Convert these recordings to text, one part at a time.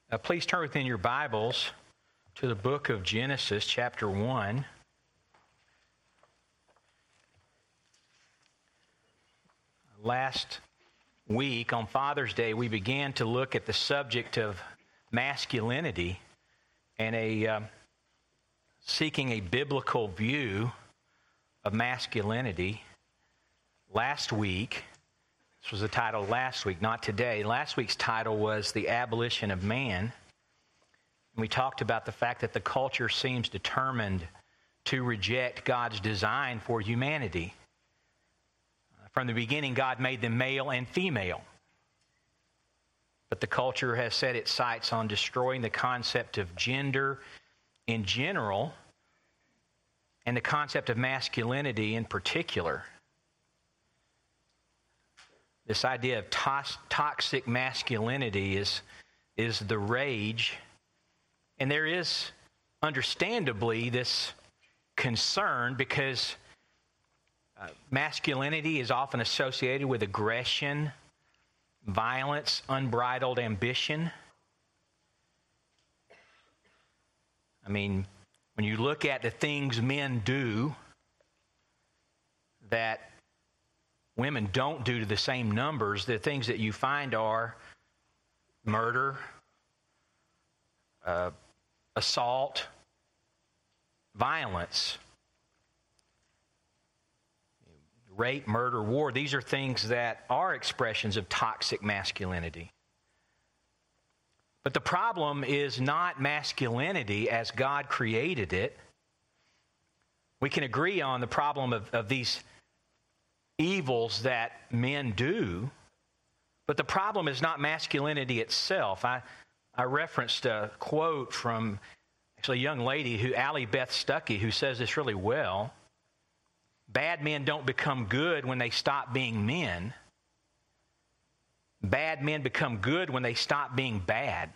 Please turn within your Bibles to the book of Genesis, chapter 1. Last week, on Father's Day, we began to look at the subject of masculinity and seeking a biblical view of masculinity. Last week, this was the title last week, not today. Last week's title was The Abolition of Man. And we talked about the fact that the culture seems determined to reject God's design for humanity. From the beginning, God made them male and female. But the culture has set its sights on destroying the concept of gender in general and the concept of masculinity in particular. This idea of toxic masculinity is the rage. And there is, understandably, this concern because masculinity is often associated with aggression, violence, unbridled ambition. I mean, when you look at the things men do that women don't do to the same numbers, the things that you find are murder, assault, violence, rape, murder, war. These are things that are expressions of toxic masculinity. But the problem is not masculinity as God created it. We can agree on the problem of these evils that men do, but the problem is not masculinity itself. I referenced a quote from actually a young lady, Allie Beth Stuckey, who says this really well. Bad men don't become good when they stop being men. Bad men become good when they stop being bad.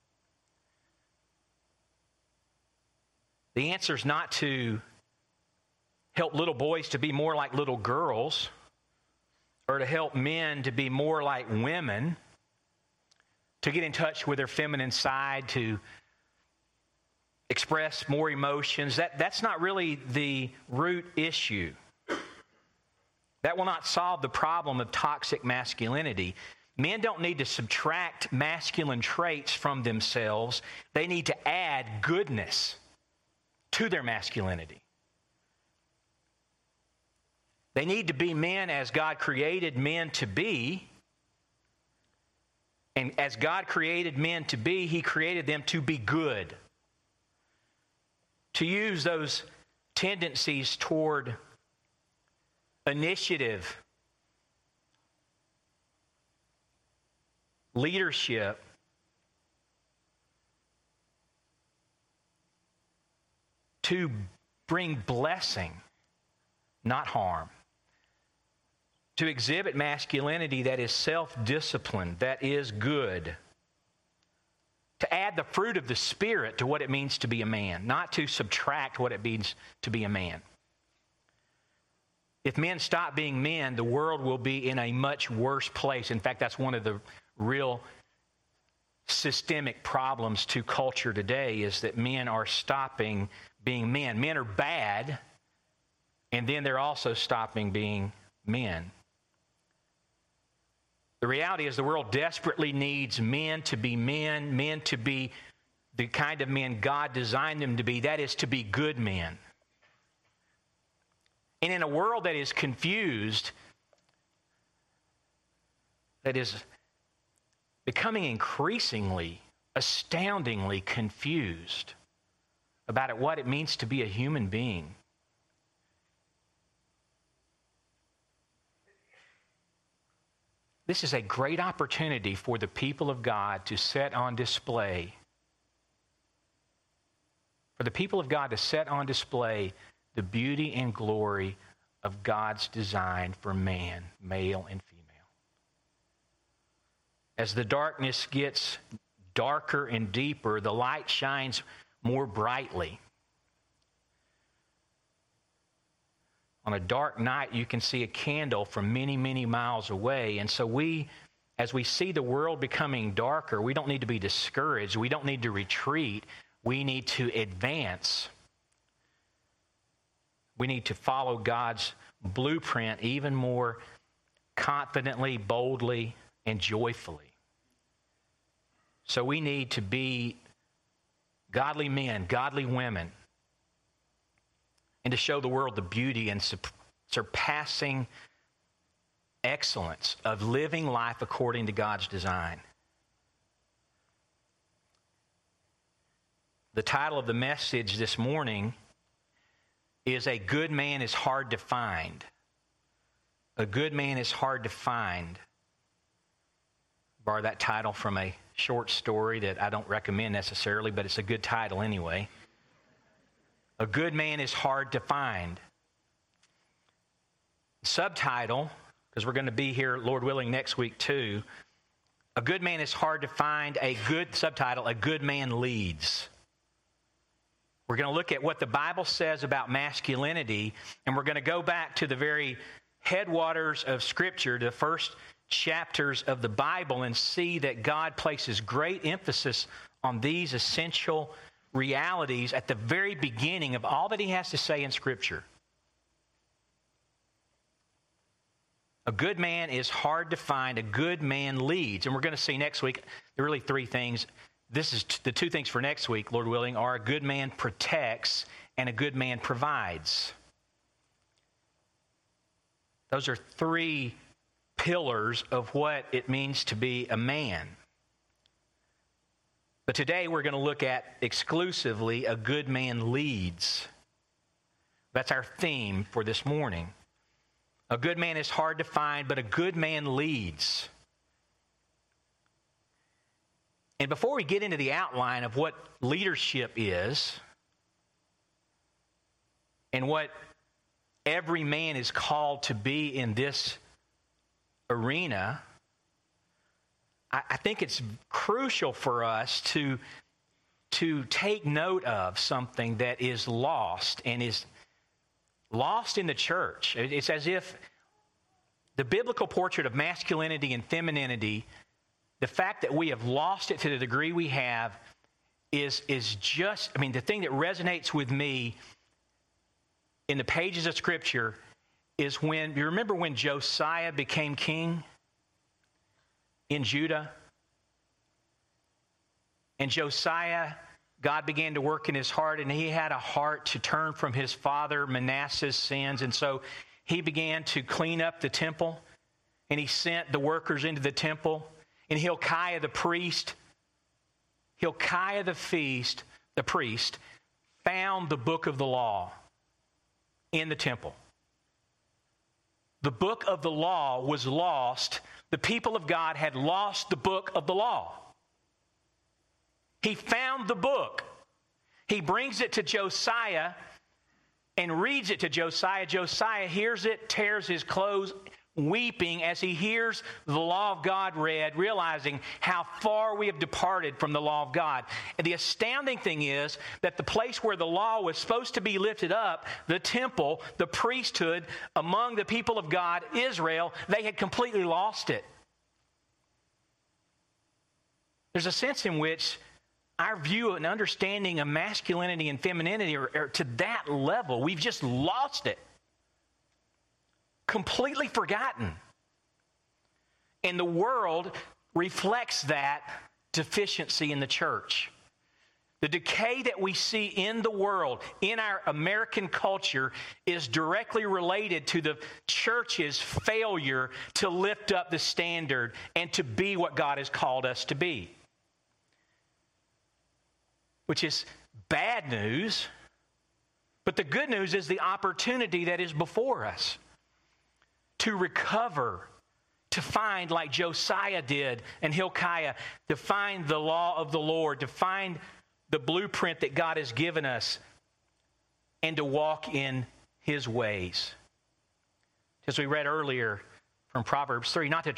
The answer is not to help little boys to be more like little girls or to help men to be more like women, to get in touch with their feminine side, to express more emotions. That's not really the root issue. That will not solve the problem of toxic masculinity. Men don't need to subtract masculine traits from themselves. They need to add goodness to their masculinity. They need to be men as God created men to be. And as God created men to be, He created them to be good. To use those tendencies toward initiative, leadership, to bring blessing, not harm. To exhibit masculinity that is self-disciplined, that is good. To add the fruit of the Spirit to what it means to be a man, not to subtract what it means to be a man. If men stop being men, the world will be in a much worse place. In fact, that's one of the real systemic problems to culture today, is that men are stopping being men. Men are bad, and then they're also stopping being men. The reality is the world desperately needs men to be men to be the kind of men God designed them to be, that is, to be good men. And in a world that is confused, that is becoming increasingly, astoundingly confused about what it means to be a human being, this is a great opportunity for the people of God to set on display. For the people of God to set on display the beauty and glory of God's design for man, male and female. As the darkness gets darker and deeper, the light shines more brightly. On a dark night, you can see a candle from many, many miles away. And so we, as we see the world becoming darker, we don't need to be discouraged. We don't need to retreat. We need to advance. We need to follow God's blueprint even more confidently, boldly, and joyfully. So we need to be godly men, godly women, and to show the world the beauty and surpassing excellence of living life according to God's design. The title of the message this morning is "A Good Man is Hard to Find." A good man is hard to find. Borrow that title from a short story that I don't recommend necessarily, but it's a good title anyway. A good man is hard to find. Subtitle, because we're going to be here, Lord willing, next week too. A good man is hard to find. Subtitle, a good man leads. We're going to look at what the Bible says about masculinity, and we're going to go back to the very headwaters of Scripture, the first chapters of the Bible, and see that God places great emphasis on these essential realities at the very beginning of all that He has to say in Scripture. A good man is hard to find. A good man leads. And we're going to see next week, there are really three things. This is the two things for next week, Lord willing, are a good man protects and a good man provides. Those are three pillars of what it means to be a man. But today we're going to look at exclusively a good man leads. That's our theme for this morning. A good man is hard to find, but a good man leads. And before we get into the outline of what leadership is and what every man is called to be in this arena, I think it's crucial for us to take note of something that is lost and is lost in the church. It's as if the biblical portrait of masculinity and femininity, the fact that we have lost it to the degree we have is just, the thing that resonates with me in the pages of Scripture is when, you remember when Josiah became king in Judah? And Josiah, God began to work in his heart, and he had a heart to turn from his father Manasseh's sins. And so he began to clean up the temple, and he sent the workers into the temple. And Hilkiah the priest, the priest, found the book of the law in the temple. The book of the law was lost. The people of God had lost the book of the law. He found the book. He brings it to Josiah and reads it to Josiah. Josiah hears it, tears his clothes, weeping as he hears the law of God read, realizing how far we have departed from the law of God. And the astounding thing is that the place where the law was supposed to be lifted up, the temple, the priesthood among the people of God, Israel, they had completely lost it. There's a sense in which our view and understanding of masculinity and femininity are to that level. We've just lost it. Completely forgotten. And the world reflects that deficiency in the church. The decay that we see in the world, in our American culture, is directly related to the church's failure to lift up the standard and to be what God has called us to be. Which is bad news, but the good news is the opportunity that is before us to recover, to find, like Josiah did and Hilkiah, to find the law of the Lord, to find the blueprint that God has given us, and to walk in His ways. As we read earlier from Proverbs 3, not to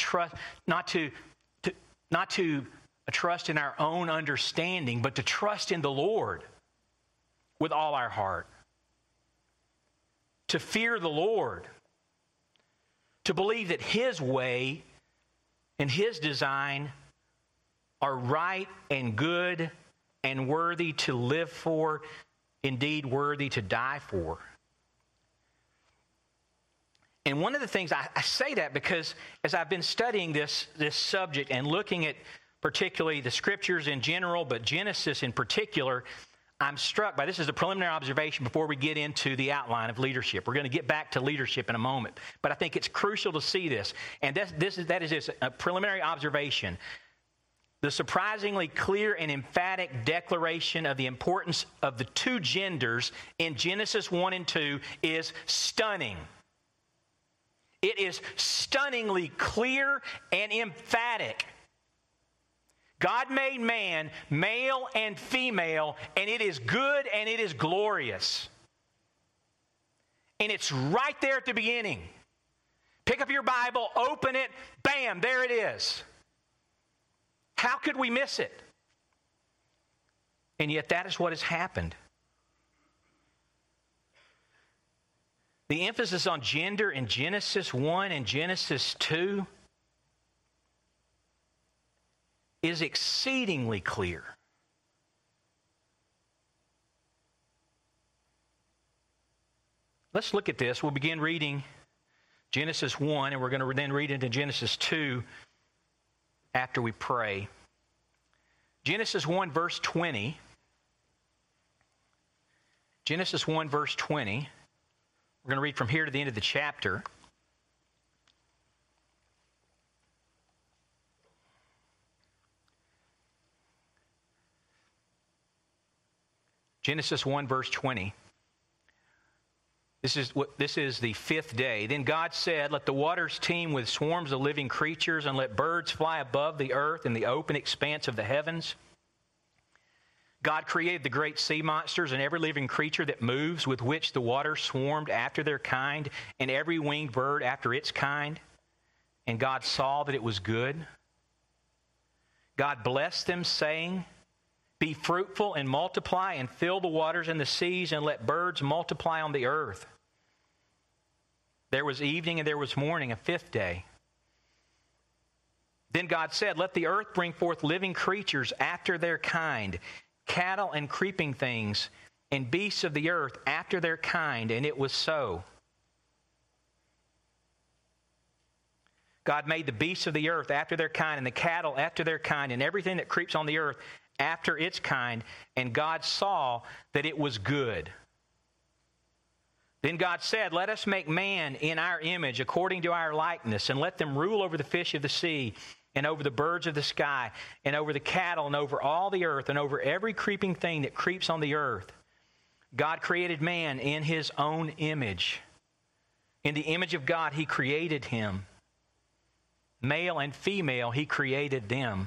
trust in our own understanding, but to trust in the Lord with all our heart. To fear the Lord. To believe that His way and His design are right and good and worthy to live for, indeed worthy to die for. And one of the things, I say that because as I've been studying this subject and looking at particularly the Scriptures in general, but Genesis in particular, I'm struck by, this is a preliminary observation before we get into the outline of leadership. We're going to get back to leadership in a moment. But I think it's crucial to see this. And that is a preliminary observation. The surprisingly clear and emphatic declaration of the importance of the two genders in Genesis 1 and 2 is stunning. It is stunningly clear and emphatic. God made man, male and female, and it is good and it is glorious. And it's right there at the beginning. Pick up your Bible, open it, bam, there it is. How could we miss it? And yet that is what has happened. The emphasis on gender in Genesis 1 and Genesis 2 is exceedingly clear. Let's look at this. We'll begin reading Genesis 1, and we're going to then read into Genesis 2 after we pray. Genesis 1, verse 20. Genesis 1, verse 20. We're going to read from here to the end of the chapter. Genesis 1, verse 20. This is the fifth day. Then God said, "Let the waters teem with swarms of living creatures, and let birds fly above the earth in the open expanse of the heavens." God created the great sea monsters and every living creature that moves, with which the waters swarmed after their kind, and every winged bird after its kind. And God saw that it was good. God blessed them, saying, "Be fruitful and multiply, and fill the waters and the seas, and let birds multiply on the earth." There was evening and there was morning, a fifth day. Then God said, "Let the earth bring forth living creatures after their kind, cattle and creeping things, and beasts of the earth after their kind." And it was so. God made the beasts of the earth after their kind, and the cattle after their kind, and everything that creeps on the earth after its kind. And God saw that it was good. Then God said, "Let us make man in our image, according to our likeness, and let them rule over the fish of the sea, and over the birds of the sky, and over the cattle, and over all the earth, and over every creeping thing that creeps on the earth." God created man in His own image. In the image of God He created him. Male and female He created them.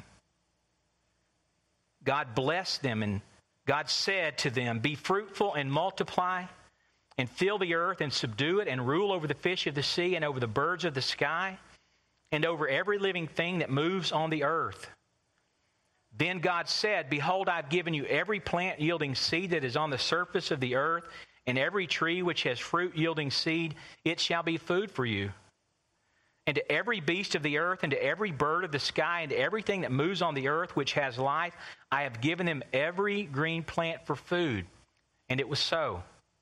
God blessed them, and God said to them, "Be fruitful and multiply, and fill the earth and subdue it, and rule over the fish of the sea, and over the birds of the sky, and over every living thing that moves on the earth." Then God said, "Behold, I've given you every plant yielding seed that is on the surface of the earth, and every tree which has fruit yielding seed, it shall be food for you. And to every beast of the earth, and to every bird of the sky, and to everything that moves on the earth which has life, I have given them every green plant for food." And it was so.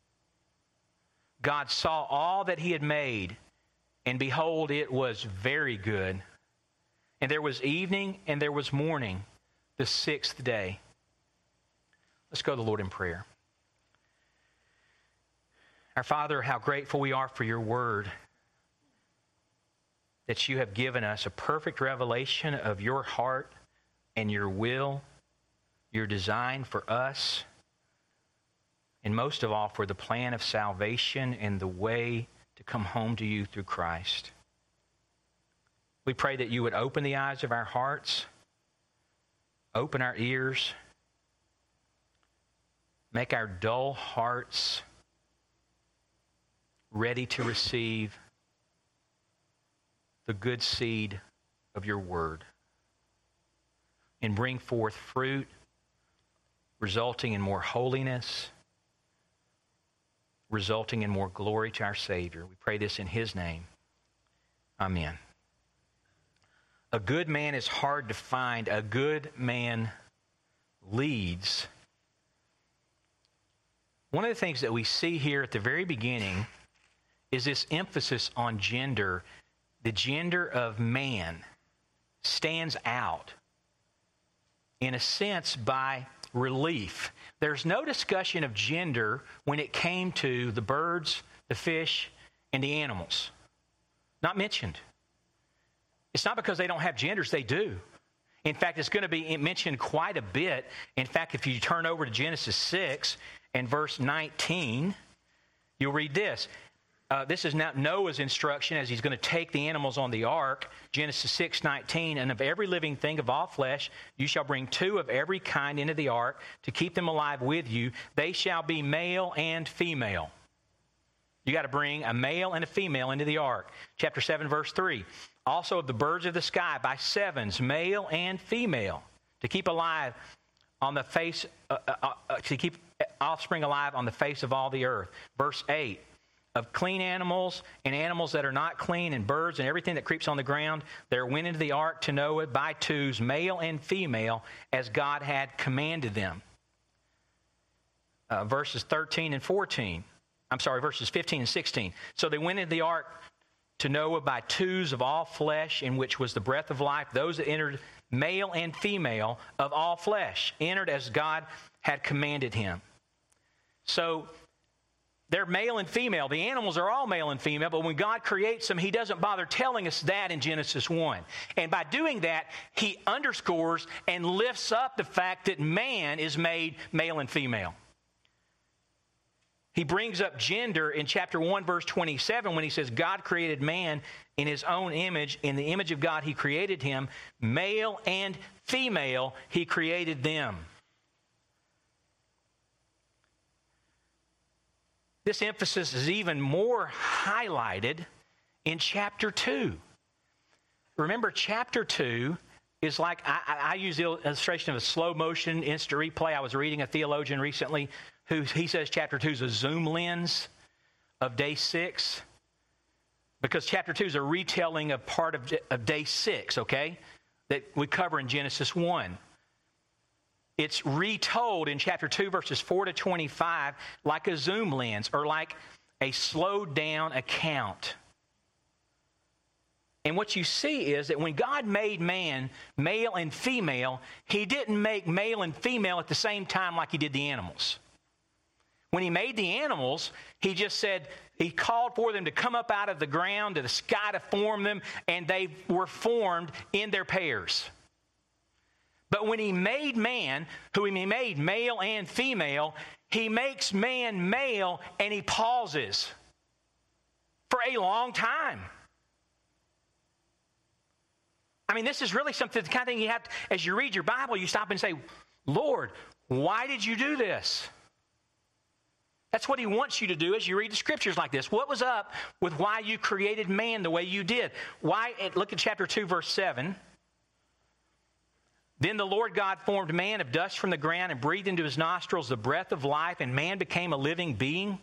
God saw all that He had made, and behold, it was very good. And there was evening and there was morning, the sixth day. Let's go to the Lord in prayer. Our Father, how grateful we are for your word, that you have given us a perfect revelation of your heart and your will, your design for us, and most of all for the plan of salvation and the way to come home to you through Christ. We pray that you would open the eyes of our hearts, open our ears, make our dull hearts ready to receive the good seed of your word, and bring forth fruit resulting in more holiness, resulting in more glory to our Savior. We pray this in His name. Amen. A good man is hard to find. A good man leads. One of the things that we see here at the very beginning is this emphasis on gender. The gender of man stands out, in a sense, by relief. There's no discussion of gender when it came to the birds, the fish, and the animals. Not mentioned. It's not because they don't have genders, they do. In fact, it's going to be mentioned quite a bit. In fact, if you turn over to Genesis 6 and verse 19, you'll read this. This is now Noah's instruction as he's going to take the animals on the ark. Genesis 6:19, and of every living thing of all flesh, you shall bring 2 of every kind into the ark to keep them alive with you. They shall be male and female. You got to bring a male and a female into the ark. Chapter 7, verse 3. Also of the birds of the sky by 7s, male and female, to keep alive on the face, to keep offspring alive on the face of all the earth. Verse 8. Of clean animals and animals that are not clean, and birds and everything that creeps on the ground, there went into the ark to Noah by 2s, male and female, as God had commanded them. Verses 13 and 14. Verses 15 and 16. So they went into the ark to Noah by 2s of all flesh, in which was the breath of life. Those that entered, male and female of all flesh, entered as God had commanded him. So they're male and female. The animals are all male and female, but when God creates them, he doesn't bother telling us that in Genesis 1. And by doing that, he underscores and lifts up the fact that man is made male and female. He brings up gender in chapter 1, verse 27, when he says, God created man in his own image. In the image of God, he created him. Male and female, he created them. This emphasis is even more highlighted in chapter 2. Remember, chapter 2 is like, I use the illustration of a slow motion instant replay. I was reading a theologian recently he says chapter 2 is a zoom lens of day 6, because chapter 2 is a retelling of part of day 6, okay, that we cover in Genesis 1. It's retold in chapter 2, verses 4 to 25, like a zoom lens or like a slowed down account. And what you see is that when God made man, male and female, he didn't make male and female at the same time like he did the animals. When he made the animals, he just said, he called for them to come up out of the ground, to the sky to form them, and they were formed in their pairs. But when he made man, whom he made male and female, he makes man male and he pauses for a long time. I mean, this is really something, the kind of thing you have to, as you read your Bible, you stop and say, Lord, why did you do this? That's what he wants you to do as you read the scriptures like this. What was up with why you created man the way you did? Why? Look at chapter 2, verse 7. Then the Lord God formed man of dust from the ground and breathed into his nostrils the breath of life, and man became a living being.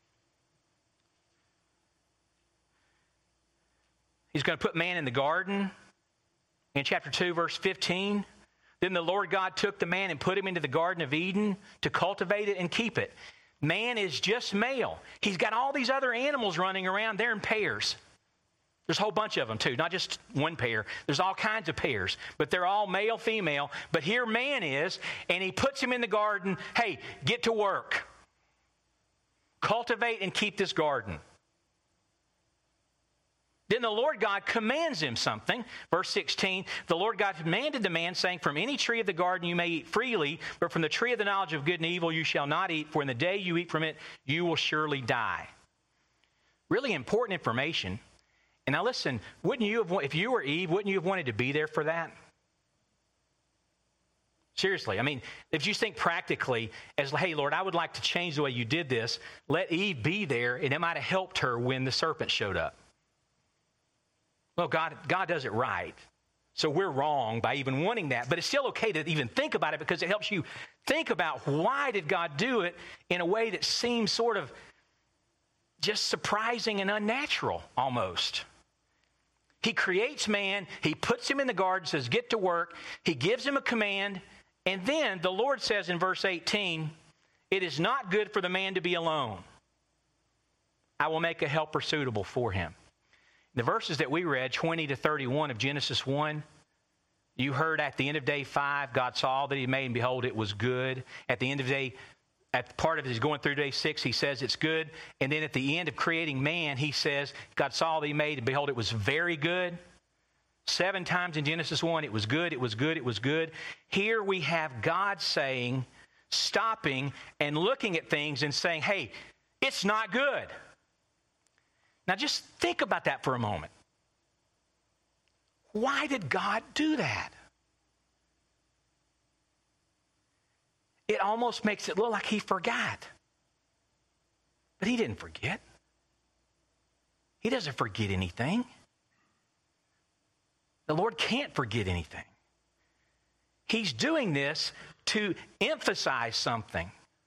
He's going to put man in the garden. In chapter 2, verse 15, then the Lord God took the man and put him into the Garden of Eden to cultivate it and keep it. Man is just male. He's got all these other animals running around. They're in pairs. There's a whole bunch of them too, not just one pair. There's all kinds of pairs, but they're all male, female. But here man is, and he puts him in the garden. Hey, get to work. Cultivate and keep this garden. Then the Lord God commands him something. Verse 16, the Lord God commanded the man, saying, from any tree of the garden you may eat freely, but from the tree of the knowledge of good and evil you shall not eat, for in the day you eat from it, you will surely die. Really important information. And now listen, wouldn't you have, if you were Eve, wouldn't you have wanted to be there for that? Seriously, I mean, if you think practically as, hey, Lord, I would like to change the way you did this, let Eve be there, and it might have helped her when the serpent showed up. Well, God does it right. So we're wrong by even wanting that. But it's still okay to even think about it because it helps you think about why did God do it in a way that seems sort of just surprising and unnatural almost. He creates man. He puts him in the garden, says, get to work. He gives him a command. And then the Lord says in verse 18, it is not good for the man to be alone. I will make a helper suitable for him. The verses that we read, 20 to 31 of Genesis 1, you heard at the end of day 5, God saw all that he made, and behold, it was good. At the end of day, at part of his going through day 6, he says it's good. And then at the end of creating man, he says, God saw all that he made, and behold, it was very good. 7 times in Genesis 1, it was good, it was good, it was good. Here we have God saying, stopping and looking at things and saying, hey, it's not good. Now just think about that for a moment. Why did God do that? It almost makes it look like he forgot. But he didn't forget. He doesn't forget anything. The Lord can't forget anything. He's doing this to emphasize something.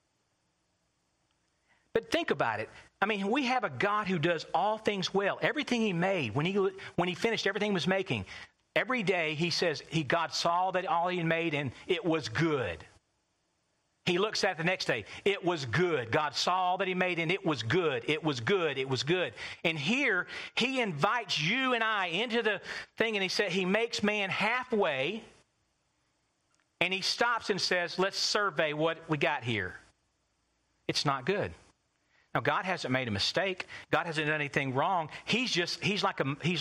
But think about it. I mean, we have a God who does all things well. Everything he made, when he finished everything he was making, every day he says God saw that all he had made and it was good. He looks at the next day. It was good. God saw all that he made and it was good. It was good. It was good. And here he invites you and I into the thing, and he said he makes man halfway, and he stops and says, let's survey what we got here. It's not good. Now, God hasn't made a mistake. God hasn't done anything wrong. He's like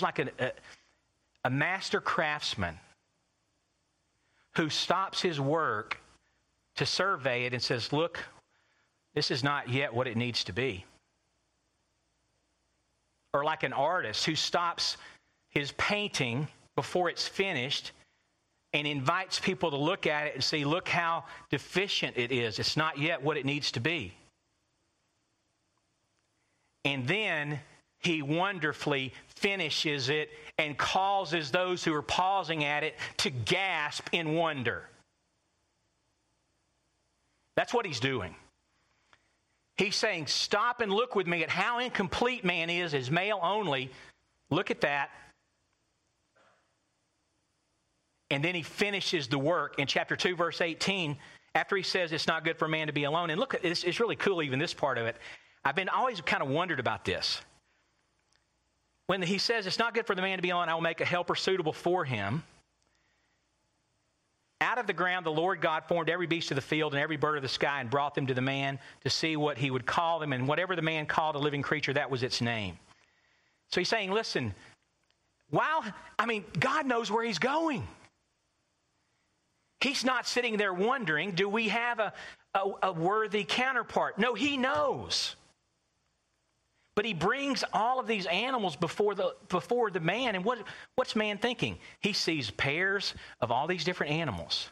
a master craftsman who stops his work to survey it and says, look, this is not yet what it needs to be. Or like an artist who stops his painting before it's finished and invites people to look at it and see, look how deficient it is. It's not yet what it needs to be. And then he wonderfully finishes it and causes those who are pausing at it to gasp in wonder. That's what he's doing. He's saying, stop and look with me at how incomplete man is as male only. Look at that. And then he finishes the work in chapter 2, verse 18, after he says it's not good for man to be alone. And look, it's really cool, even this part of it. I've been always kind of wondered about this. When he says it's not good for the man to be alone, I will make a helper suitable for him. Out of the ground, the Lord God formed every beast of the field and every bird of the sky and brought them to the man to see what he would call them. And whatever the man called a living creature, that was its name. So he's saying, listen, God knows where he's going. He's not sitting there wondering, do we have a worthy counterpart? No, he knows. But he brings all of these animals before the man. And what's man thinking? He sees pairs of all these different animals.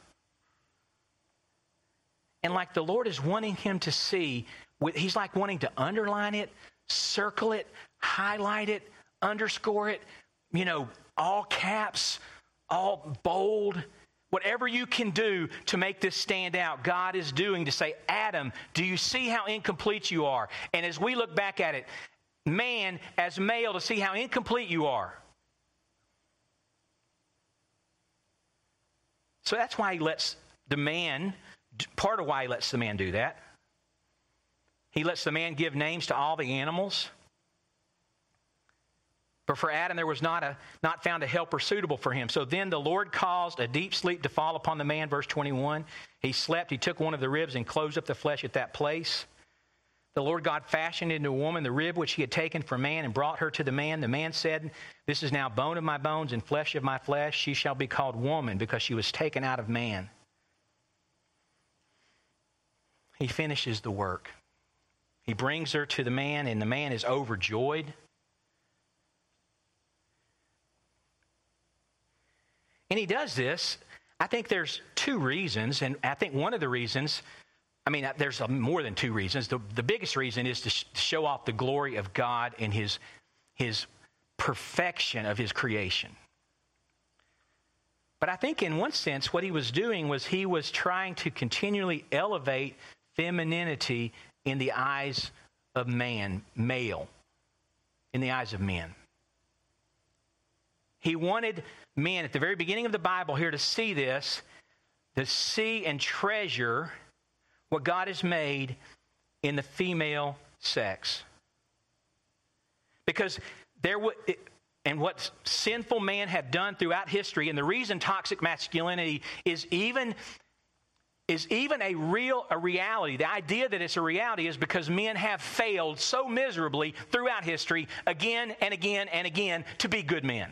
And like the Lord is wanting him to see, he's like wanting to underline it, circle it, highlight it, underscore it, all caps, all bold. Whatever you can do to make this stand out, God is doing to say, Adam, do you see how incomplete you are? And as we look back at it, man as male, to see how incomplete you are. So that's why he lets the man, part of why he lets the man do that. He lets the man give names to all the animals. But for Adam, there was not found a helper suitable for him. So then the Lord caused a deep sleep to fall upon the man, verse 21. He slept, he took one of the ribs and closed up the flesh at that place. The Lord God fashioned into a woman the rib which he had taken from man and brought her to the man. The man said, this is now bone of my bones and flesh of my flesh. She shall be called woman because she was taken out of man. He finishes the work. He brings her to the man, and the man is overjoyed. And he does this, I think there's 2 reasons, and I think one of the reasons, there's more than 2 reasons. The biggest reason is to show off the glory of God and his perfection of his creation. But I think in one sense what he was doing was he was trying to continually elevate femininity in the eyes of man, male, in the eyes of men. He wanted men at the very beginning of the Bible here to see this, to see and treasure what God has made in the female sex. Because and what sinful man have done throughout history, and the reason toxic masculinity is even a reality. The idea that it's a reality is because men have failed so miserably throughout history again and again and again to be good men.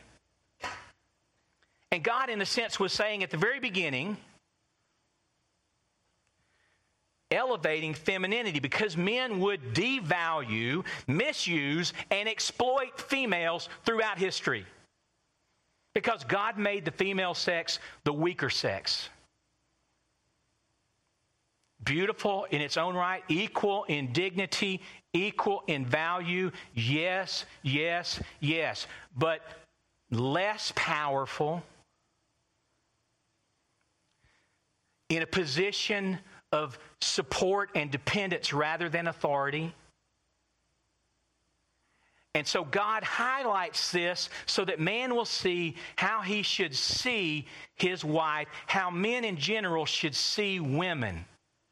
And God, in a sense, was saying at the very beginning, elevating femininity because men would devalue, misuse, and exploit females throughout history. Because God made the female sex the weaker sex. Beautiful in its own right, equal in dignity, equal in value, yes, yes, yes. But less powerful, in a position of support and dependence rather than authority. And so God highlights this so that man will see how he should see his wife, how men in general should see women.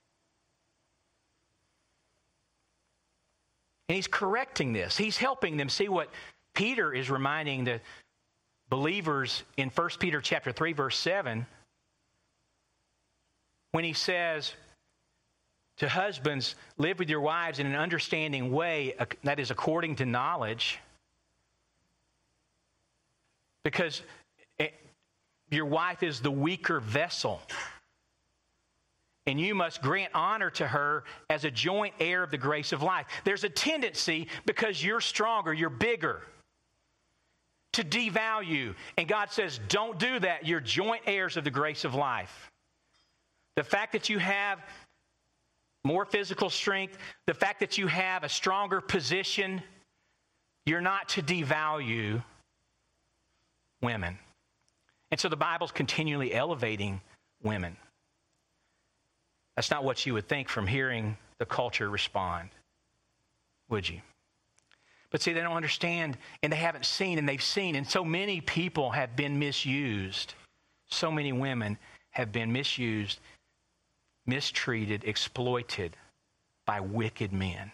And he's correcting this. He's helping them see what Peter is reminding the believers in 1 Peter chapter 3, verse 7, when he says to husbands, live with your wives in an understanding way, that is according to knowledge, because your wife is the weaker vessel. And you must grant honor to her as a joint heir of the grace of life. There's a tendency, because you're stronger, you're bigger, to devalue. And God says, don't do that. You're joint heirs of the grace of life. The fact that you have more physical strength, the fact that you have a stronger position, you're not to devalue women. And so the Bible's continually elevating women. That's not what you would think from hearing the culture respond, would you? But see, they don't understand, and they haven't seen, and they've seen, and so many people have been misused. So many women have been misused, mistreated, exploited by wicked men.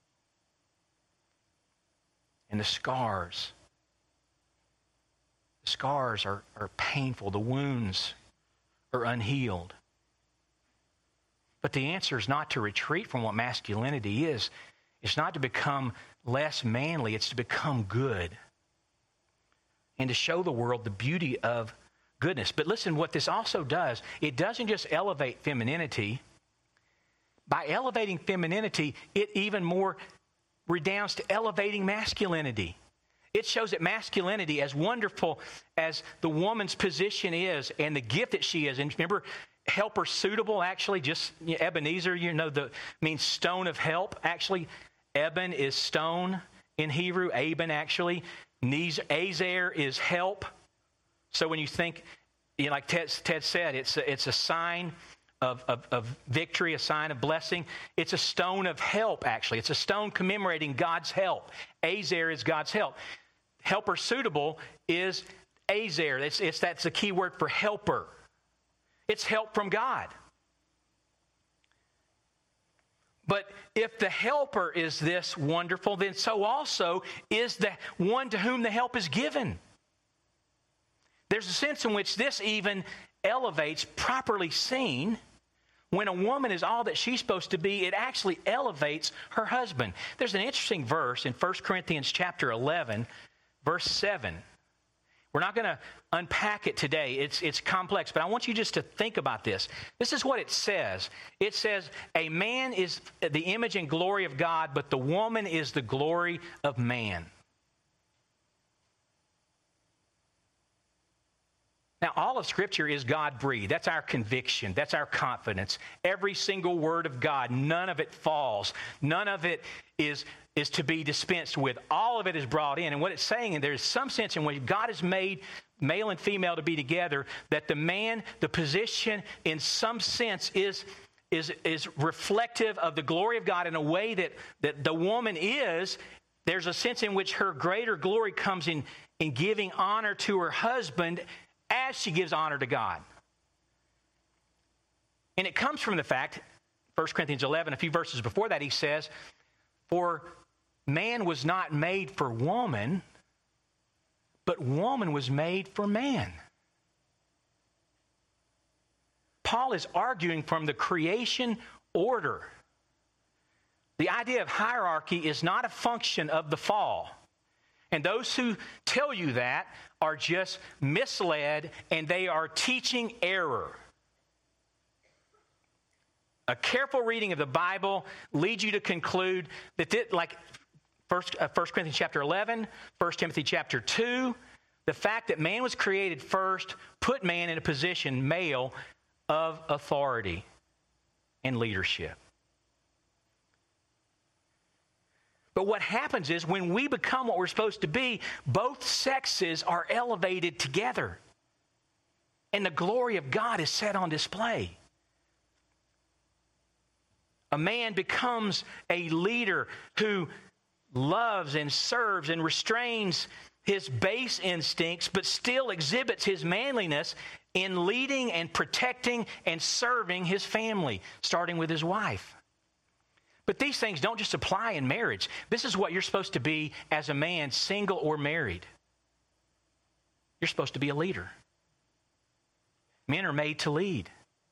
And the scars are painful. The wounds are unhealed. But the answer is not to retreat from what masculinity is. It's not to become less manly. It's to become good. And to show the world the beauty of goodness. But listen, what this also does, it doesn't just elevate femininity. By elevating femininity, it even more redounds to elevating masculinity. It shows that masculinity, as wonderful as the woman's position is and the gift that she is, and remember, helper suitable, actually, just Ebenezer, means stone of help. Actually, Eben is stone in Hebrew. Aben, actually. Azer is help. So when you think, like Ted said, it's a sign of victory, a sign of blessing. It's a stone of help, actually. It's a stone commemorating God's help. Azer is God's help. Helper suitable is Azer. That's the key word for helper. It's help from God. But if the helper is this wonderful, then so also is the one to whom the help is given. There's a sense in which this even elevates, properly seen, when a woman is all that she's supposed to be, it actually elevates her husband. There's an interesting verse in 1 Corinthians chapter 11, verse 7. We're not going to unpack it today. It's complex, but I want you just to think about this. This is what it says. It says, a man is the image and glory of God, but the woman is the glory of man. Now, all of Scripture is God-breathed. That's our conviction. That's our confidence. Every single word of God, none of it falls. None of it is to be dispensed with. All of it is brought in. And what it's saying, and there's some sense in which God has made male and female to be together, that the man, the position, in some sense is reflective of the glory of God in a way that the woman is There's a sense in which her greater glory comes in giving honor to her husband as she gives honor to God. And it comes from the fact, 1 Corinthians 11, a few verses before that, he says, "For man was not made for woman, but woman was made for man." Paul is arguing from the creation order. The idea of hierarchy is not a function of the fall. And those who tell you that are just misled, and they are teaching error. A careful reading of the Bible leads you to conclude that, like 1 Corinthians chapter 11, 1 Timothy chapter 2, the fact that man was created first put man in a position, male, of authority and leadership. But what happens is when we become what we're supposed to be, both sexes are elevated together. And the glory of God is set on display. A man becomes a leader who loves and serves and restrains his base instincts, but still exhibits his manliness in leading and protecting and serving his family, starting with his wife. But these things don't just apply in marriage. This is what you're supposed to be as a man, single or married. You're supposed to be a leader. Men are made to lead.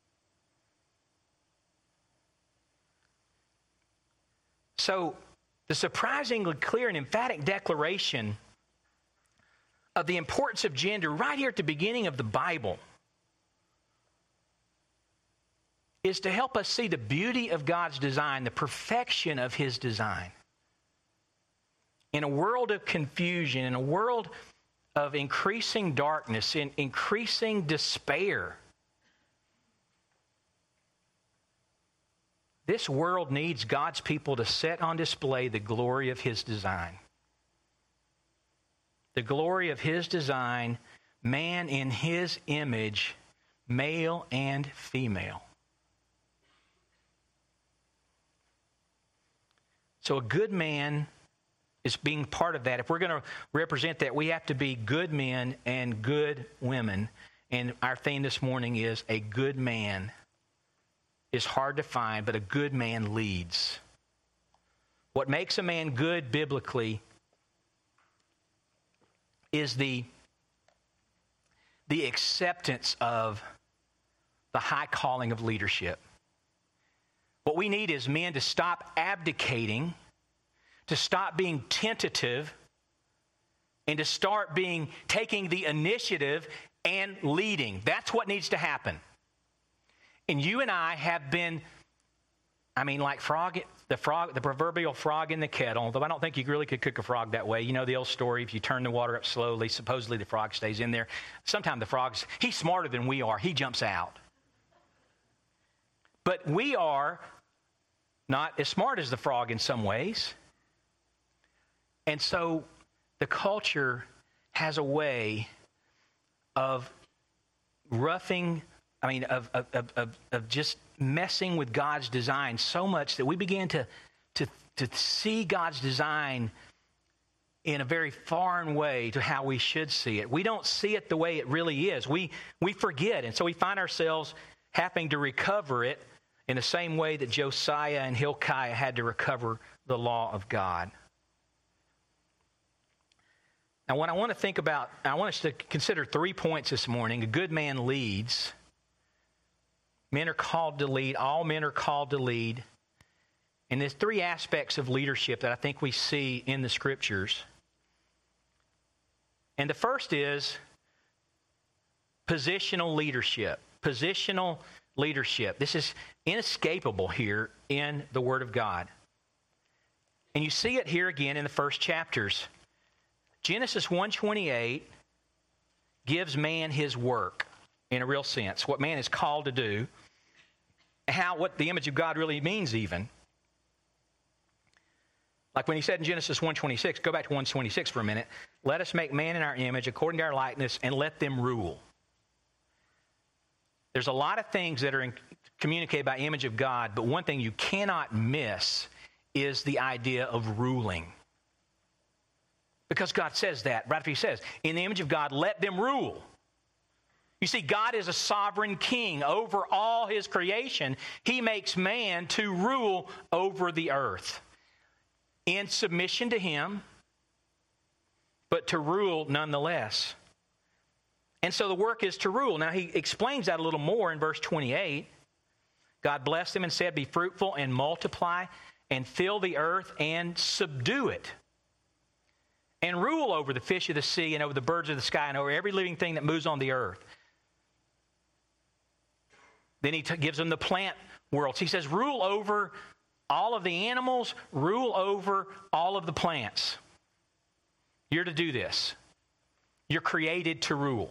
So, the surprisingly clear and emphatic declaration of the importance of gender right here at the beginning of the Bible is to help us see the beauty of God's design, the perfection of His design. In a world of confusion, in a world of increasing darkness, in increasing despair, this world needs God's people to set on display the glory of His design. The glory of His design, man in His image, male and female. So a good man is being part of that. If we're going to represent that, we have to be good men and good women. And our theme this morning is a good man is hard to find, but a good man leads. What makes a man good biblically is the acceptance of the high calling of leadership. What we need is men to stop abdicating, to stop being tentative, and to start taking the initiative and leading. That's what needs to happen. And you and I have been, like the proverbial frog in the kettle, although I don't think you really could cook a frog that way. You know the old story, if you turn the water up slowly, supposedly the frog stays in there. Sometimes he's smarter than we are. He jumps out. But we are not as smart as the frog in some ways. And so the culture has a way of of just messing with God's design so much that we begin to see God's design in a very foreign way to how we should see it. We don't see it the way it really is. We forget, and so we find ourselves having to recover it in the same way that Josiah and Hilkiah had to recover the law of God. Now, what I want us to consider 3 points this morning. A good man leads. Men are called to lead. All men are called to lead. And there's 3 aspects of leadership that I think we see in the Scriptures. And the first is positional leadership. Positional leadership. This is inescapable here in the Word of God. And you see it here again in the first chapters. Genesis 1:28 gives man his work in a real sense, what man is called to do, what the image of God really means even. Like when he said in Genesis 1:26, go back to 1:26 for a minute, let us make man in our image according to our likeness and let them rule. There's a lot of things that are communicated by image of God, but one thing you cannot miss is the idea of ruling. Because God says that, right after he says, in the image of God, let them rule. You see, God is a sovereign king over all his creation. He makes man to rule over the earth in submission to him, but to rule nonetheless. And so the work is to rule. Now, he explains that a little more in verse 28. God blessed them and said, be fruitful and multiply and fill the earth and subdue it. And rule over the fish of the sea and over the birds of the sky and over every living thing that moves on the earth. Then he gives them the plant worlds. He says, rule over all of the animals, rule over all of the plants. You're to do this. You're created to rule.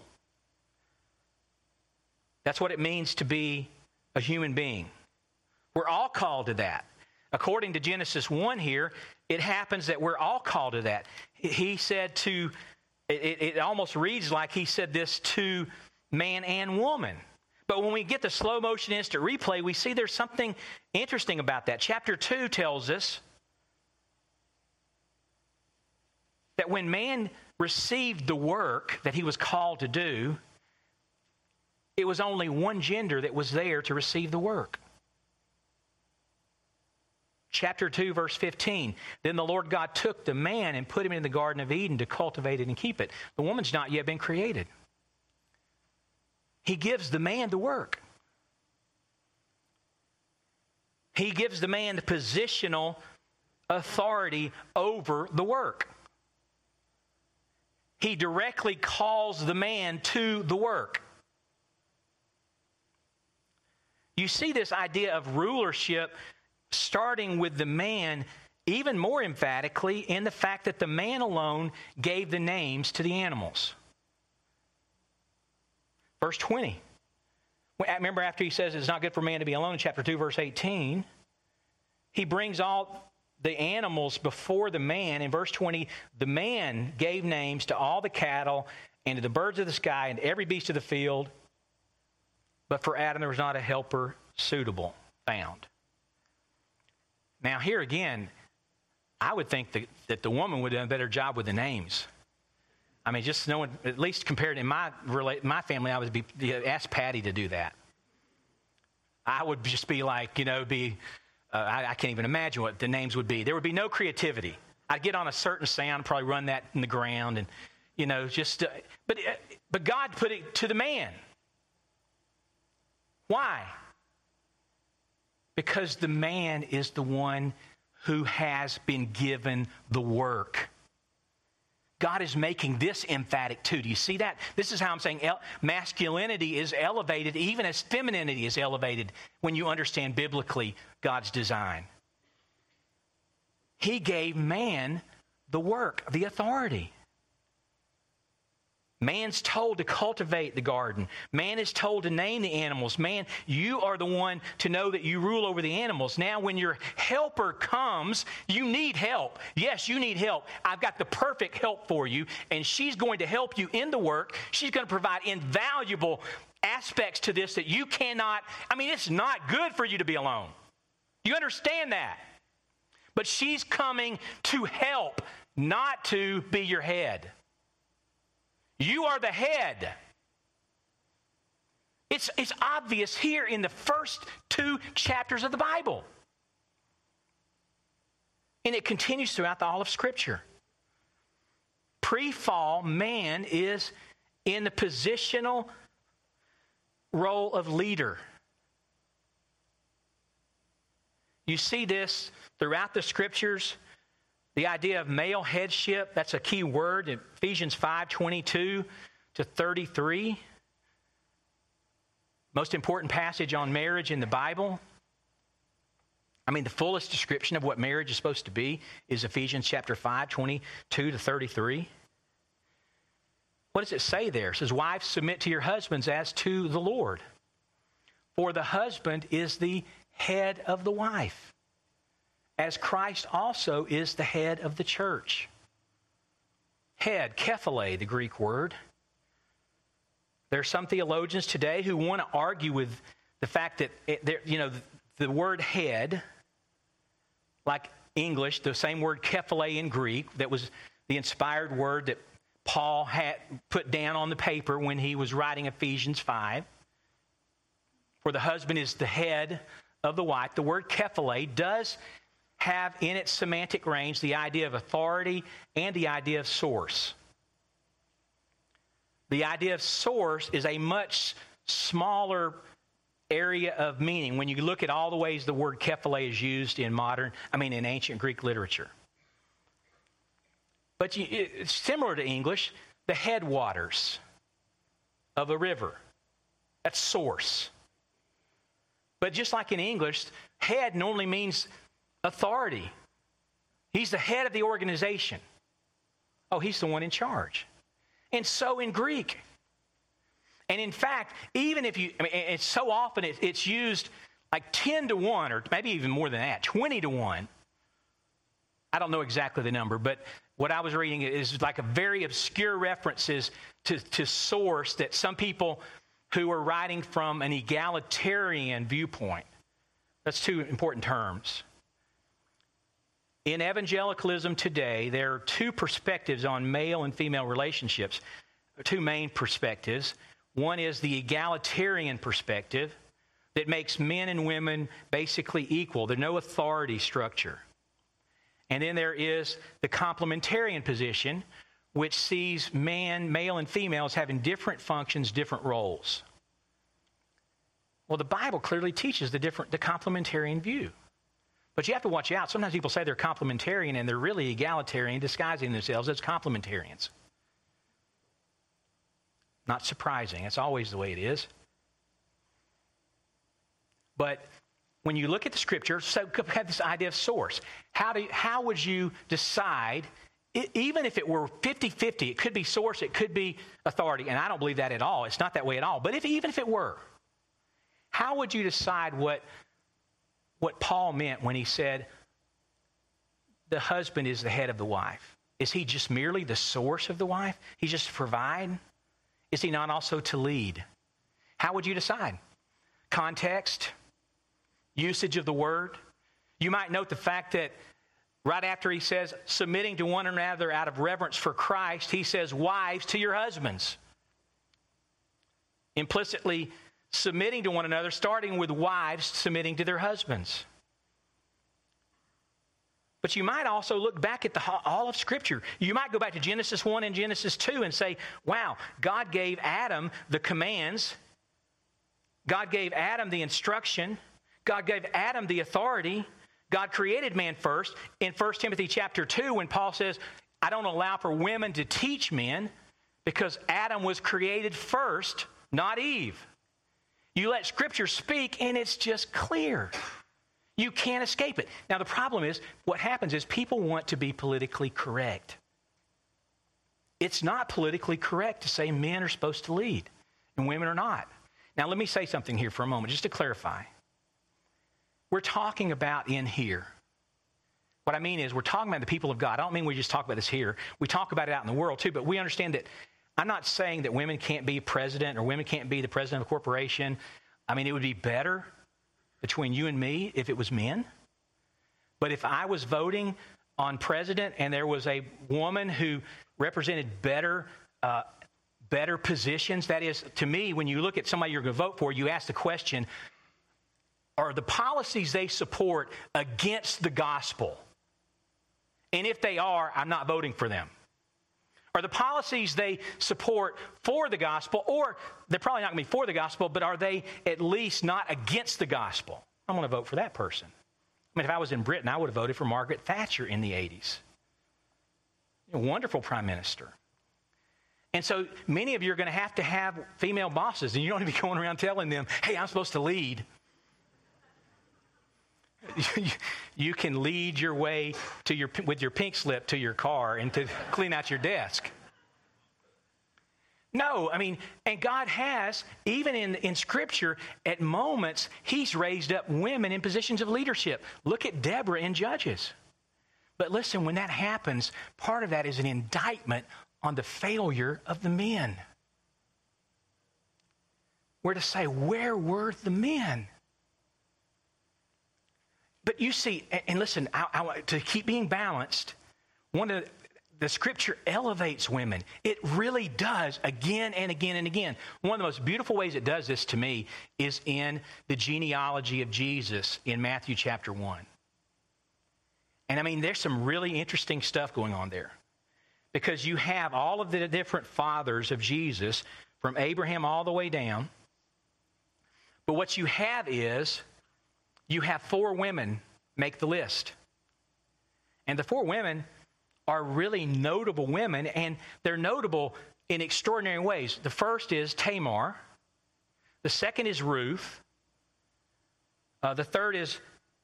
That's what it means to be a human being. We're all called to that. According to Genesis 1 here, it happens that we're all called to that. He said to, it almost reads like he said this to man and woman. But when we get the slow motion instant replay, we see there's something interesting about that. Chapter 2 tells us that when man received the work that he was called to do, it was only one gender that was there to receive the work. Chapter 2, verse 15. Then the Lord God took the man and put him in the Garden of Eden to cultivate it and keep it. The woman's not yet been created. He gives the man the work. He gives the man the positional authority over the work. He directly calls the man to the work. You see this idea of rulership starting with the man even more emphatically in the fact that the man alone gave the names to the animals. Verse 20. Remember after he says it's not good for man to be alone in chapter 2, verse 18, he brings all the animals before the man. In verse 20, the man gave names to all the cattle and to the birds of the sky and every beast of the field. But for Adam there was not a helper suitable found. Now here again, I would think that the woman would have done a better job with the names. I mean, just knowing, at least compared in my family, I would ask Patty to do that. I would just be like, I can't even imagine what the names would be. There would be no creativity. I'd get on a certain sound, probably run that in the ground, and but God put it to the man. Why? Because the man is the one who has been given the work. God is making this emphatic too. Do you see that? This is how I'm saying masculinity is elevated even as femininity is elevated when you understand biblically God's design. He gave man the work, the authority. Man's told to cultivate the garden. Man is told to name the animals. Man, you are the one to know that you rule over the animals. Now, when your helper comes, you need help. Yes, you need help. I've got the perfect help for you, and she's going to help you in the work. She's going to provide invaluable aspects to this that you cannot. I mean, it's not good for you to be alone. You understand that? But she's coming to help, not to be your head. You are the head. It's obvious here in the first 2 chapters of the Bible. And it continues throughout all of Scripture. Pre-fall, man is in the positional role of leader. You see this throughout the Scriptures. The idea of male headship, that's a key word in Ephesians 5:22 to 33. Most important passage on marriage in the Bible. I mean, the fullest description of what marriage is supposed to be is Ephesians chapter 5:22 to 33. What does it say there? It says, wives, submit to your husbands as to the Lord. For the husband is the head of the wife, as Christ also is the head of the church. Head, kephale, the Greek word. There are some theologians today who want to argue with the fact that, the word head, like English, the same word kephale in Greek, that was the inspired word that Paul had put down on the paper when he was writing Ephesians 5. For the husband is the head of the wife. The word kephale does have in its semantic range the idea of authority and the idea of source. The idea of source is a much smaller area of meaning when you look at all the ways the word kephale is used in in ancient Greek literature. But it's similar to English, the headwaters of a river. That's source. But just like in English, head normally means authority. He's the head of the organization. Oh, he's the one in charge. And so in Greek. And in fact, even if it's so often it's used like 10 to 1, or maybe even more than that, 20 to 1. I don't know exactly the number, but what I was reading is like a very obscure references to source that some people who are writing from an egalitarian viewpoint. That's two important terms. In evangelicalism today, there are two perspectives on male and female relationships, two main perspectives. One is the egalitarian perspective that makes men and women basically equal. There's no authority structure. And then there is the complementarian position, which sees male and female as having different functions, different roles. Well, the Bible clearly teaches the complementarian view. But you have to watch out. Sometimes people say they're complementarian and they're really egalitarian, disguising themselves as complementarians. Not surprising. It's always the way it is. But when you look at the Scripture, so we have this idea of source. How would you decide, even if it were 50-50, it could be source, it could be authority, and I don't believe that at all. It's not that way at all. But even if it were, how would you decide what Paul meant when he said the husband is the head of the wife? Is he just merely the source of the wife? He's just to provide? Is he not also to lead? How would you decide? Context? Usage of the word? You might note the fact that right after he says, submitting to one another out of reverence for Christ, he says, wives, to your husbands. Implicitly submitting to one another, starting with wives submitting to their husbands. But you might also look back at all of Scripture. You might go back to Genesis 1 and Genesis 2 and say, wow, God gave Adam the commands. God gave Adam the instruction. God gave Adam the authority. God created man first. In 1 Timothy chapter 2, when Paul says, I don't allow for women to teach men because Adam was created first, not Eve. You let Scripture speak and it's just clear. You can't escape it. Now, the problem is, what happens is people want to be politically correct. It's not politically correct to say men are supposed to lead and women are not. Now, let me say something here for a moment, just to clarify. We're talking about in here. What I mean is we're talking about the people of God. I don't mean we just talk about this here. We talk about it out in the world too, but we understand that I'm not saying that women can't be president or women can't be the president of a corporation. I mean, it would be better between you and me if it was men. But if I was voting on president and there was a woman who represented better positions, that is, to me, when you look at somebody you're going to vote for, you ask the question, are the policies they support against the gospel? And if they are, I'm not voting for them. Are the policies they support for the gospel, or they're probably not going to be for the gospel, but are they at least not against the gospel? I'm going to vote for that person. I mean, if I was in Britain, I would have voted for Margaret Thatcher in the 80s. A wonderful prime minister. And so many of you are going to have female bosses, and you don't need to be going around telling them, hey, I'm supposed to lead. You can lead your way with your pink slip to your car and to clean out your desk. No, I mean, and God has, even in Scripture, at moments, He's raised up women in positions of leadership. Look at Deborah in Judges. But listen, when that happens, part of that is an indictment on the failure of the men. We're to say, where were the men? But you see, and listen, to keep being balanced, one of the Scripture elevates women. It really does, again and again and again. One of the most beautiful ways it does this to me is in the genealogy of Jesus in Matthew chapter 1. And I mean, there's some really interesting stuff going on there. Because you have all of the different fathers of Jesus, from Abraham all the way down. But what you have is, you have 4 women make the list. And the 4 women are really notable women, and they're notable in extraordinary ways. The first is Tamar. The second is Ruth. The third is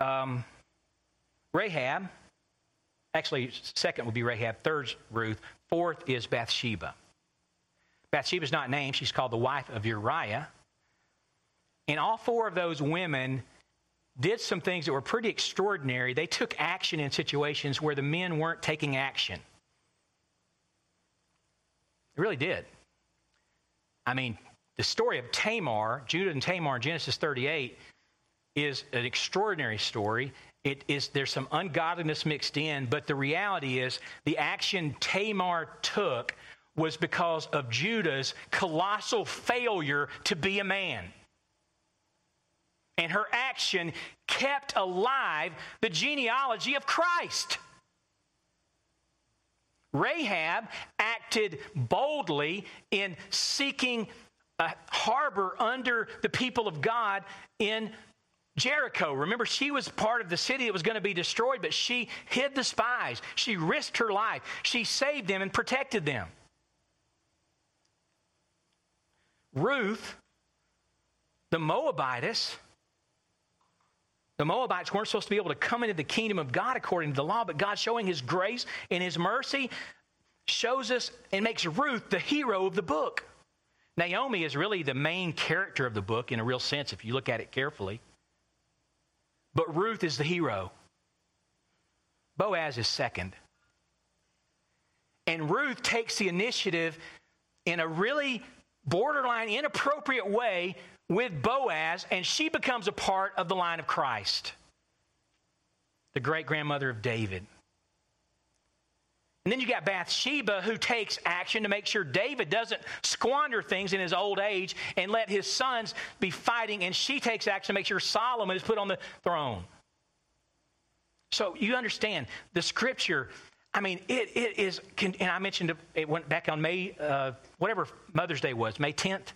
Rahab. Actually, second would be Rahab. Third's Ruth. Fourth is Bathsheba. Bathsheba's not named. She's called the wife of Uriah. And all 4 of those women did some things that were pretty extraordinary. They took action in situations where the men weren't taking action. They really did. I mean, the story of Tamar, Judah and Tamar in Genesis 38, is an extraordinary story. There's some ungodliness mixed in, but the reality is the action Tamar took was because of Judah's colossal failure to be a man. And her action kept alive the genealogy of Christ. Rahab acted boldly in seeking a harbor under the people of God in Jericho. Remember, she was part of the city that was going to be destroyed, but she hid the spies. She risked her life. She saved them and protected them. Ruth, the Moabites weren't supposed to be able to come into the kingdom of God according to the law, but God, showing His grace and His mercy, shows us and makes Ruth the hero of the book. Naomi is really the main character of the book in a real sense, if you look at it carefully. But Ruth is the hero. Boaz is second. And Ruth takes the initiative in a really borderline inappropriate way with Boaz, and she becomes a part of the line of Christ, the great-grandmother of David. And then you got Bathsheba, who takes action to make sure David doesn't squander things in his old age and let his sons be fighting, and she takes action to make sure Solomon is put on the throne. So you understand, the Scripture, I mean, it is, and I mentioned it went back on May, whatever Mother's Day was, May 10th,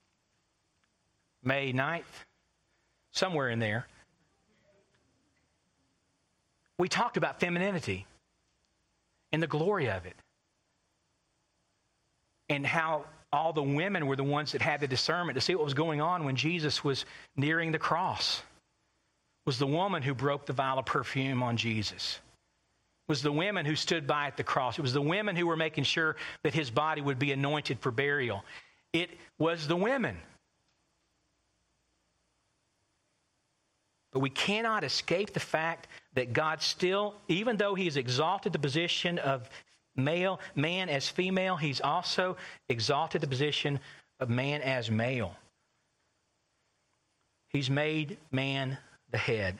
May 9th, somewhere in there. We talked about femininity and the glory of it, and how all the women were the ones that had the discernment to see what was going on when Jesus was nearing the cross. It was the woman who broke the vial of perfume on Jesus. It was the women who stood by at the cross. It was the women who were making sure that his body would be anointed for burial. It was the women. But we cannot escape the fact that God still, even though He's exalted the position of man as female, He's also exalted the position of man as male. He's made man the head.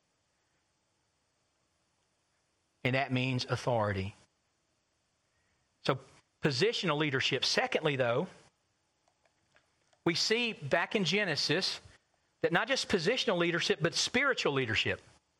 And that means authority. So, positional leadership. Secondly, though, we see back in Genesis that not just positional leadership, but spiritual leadership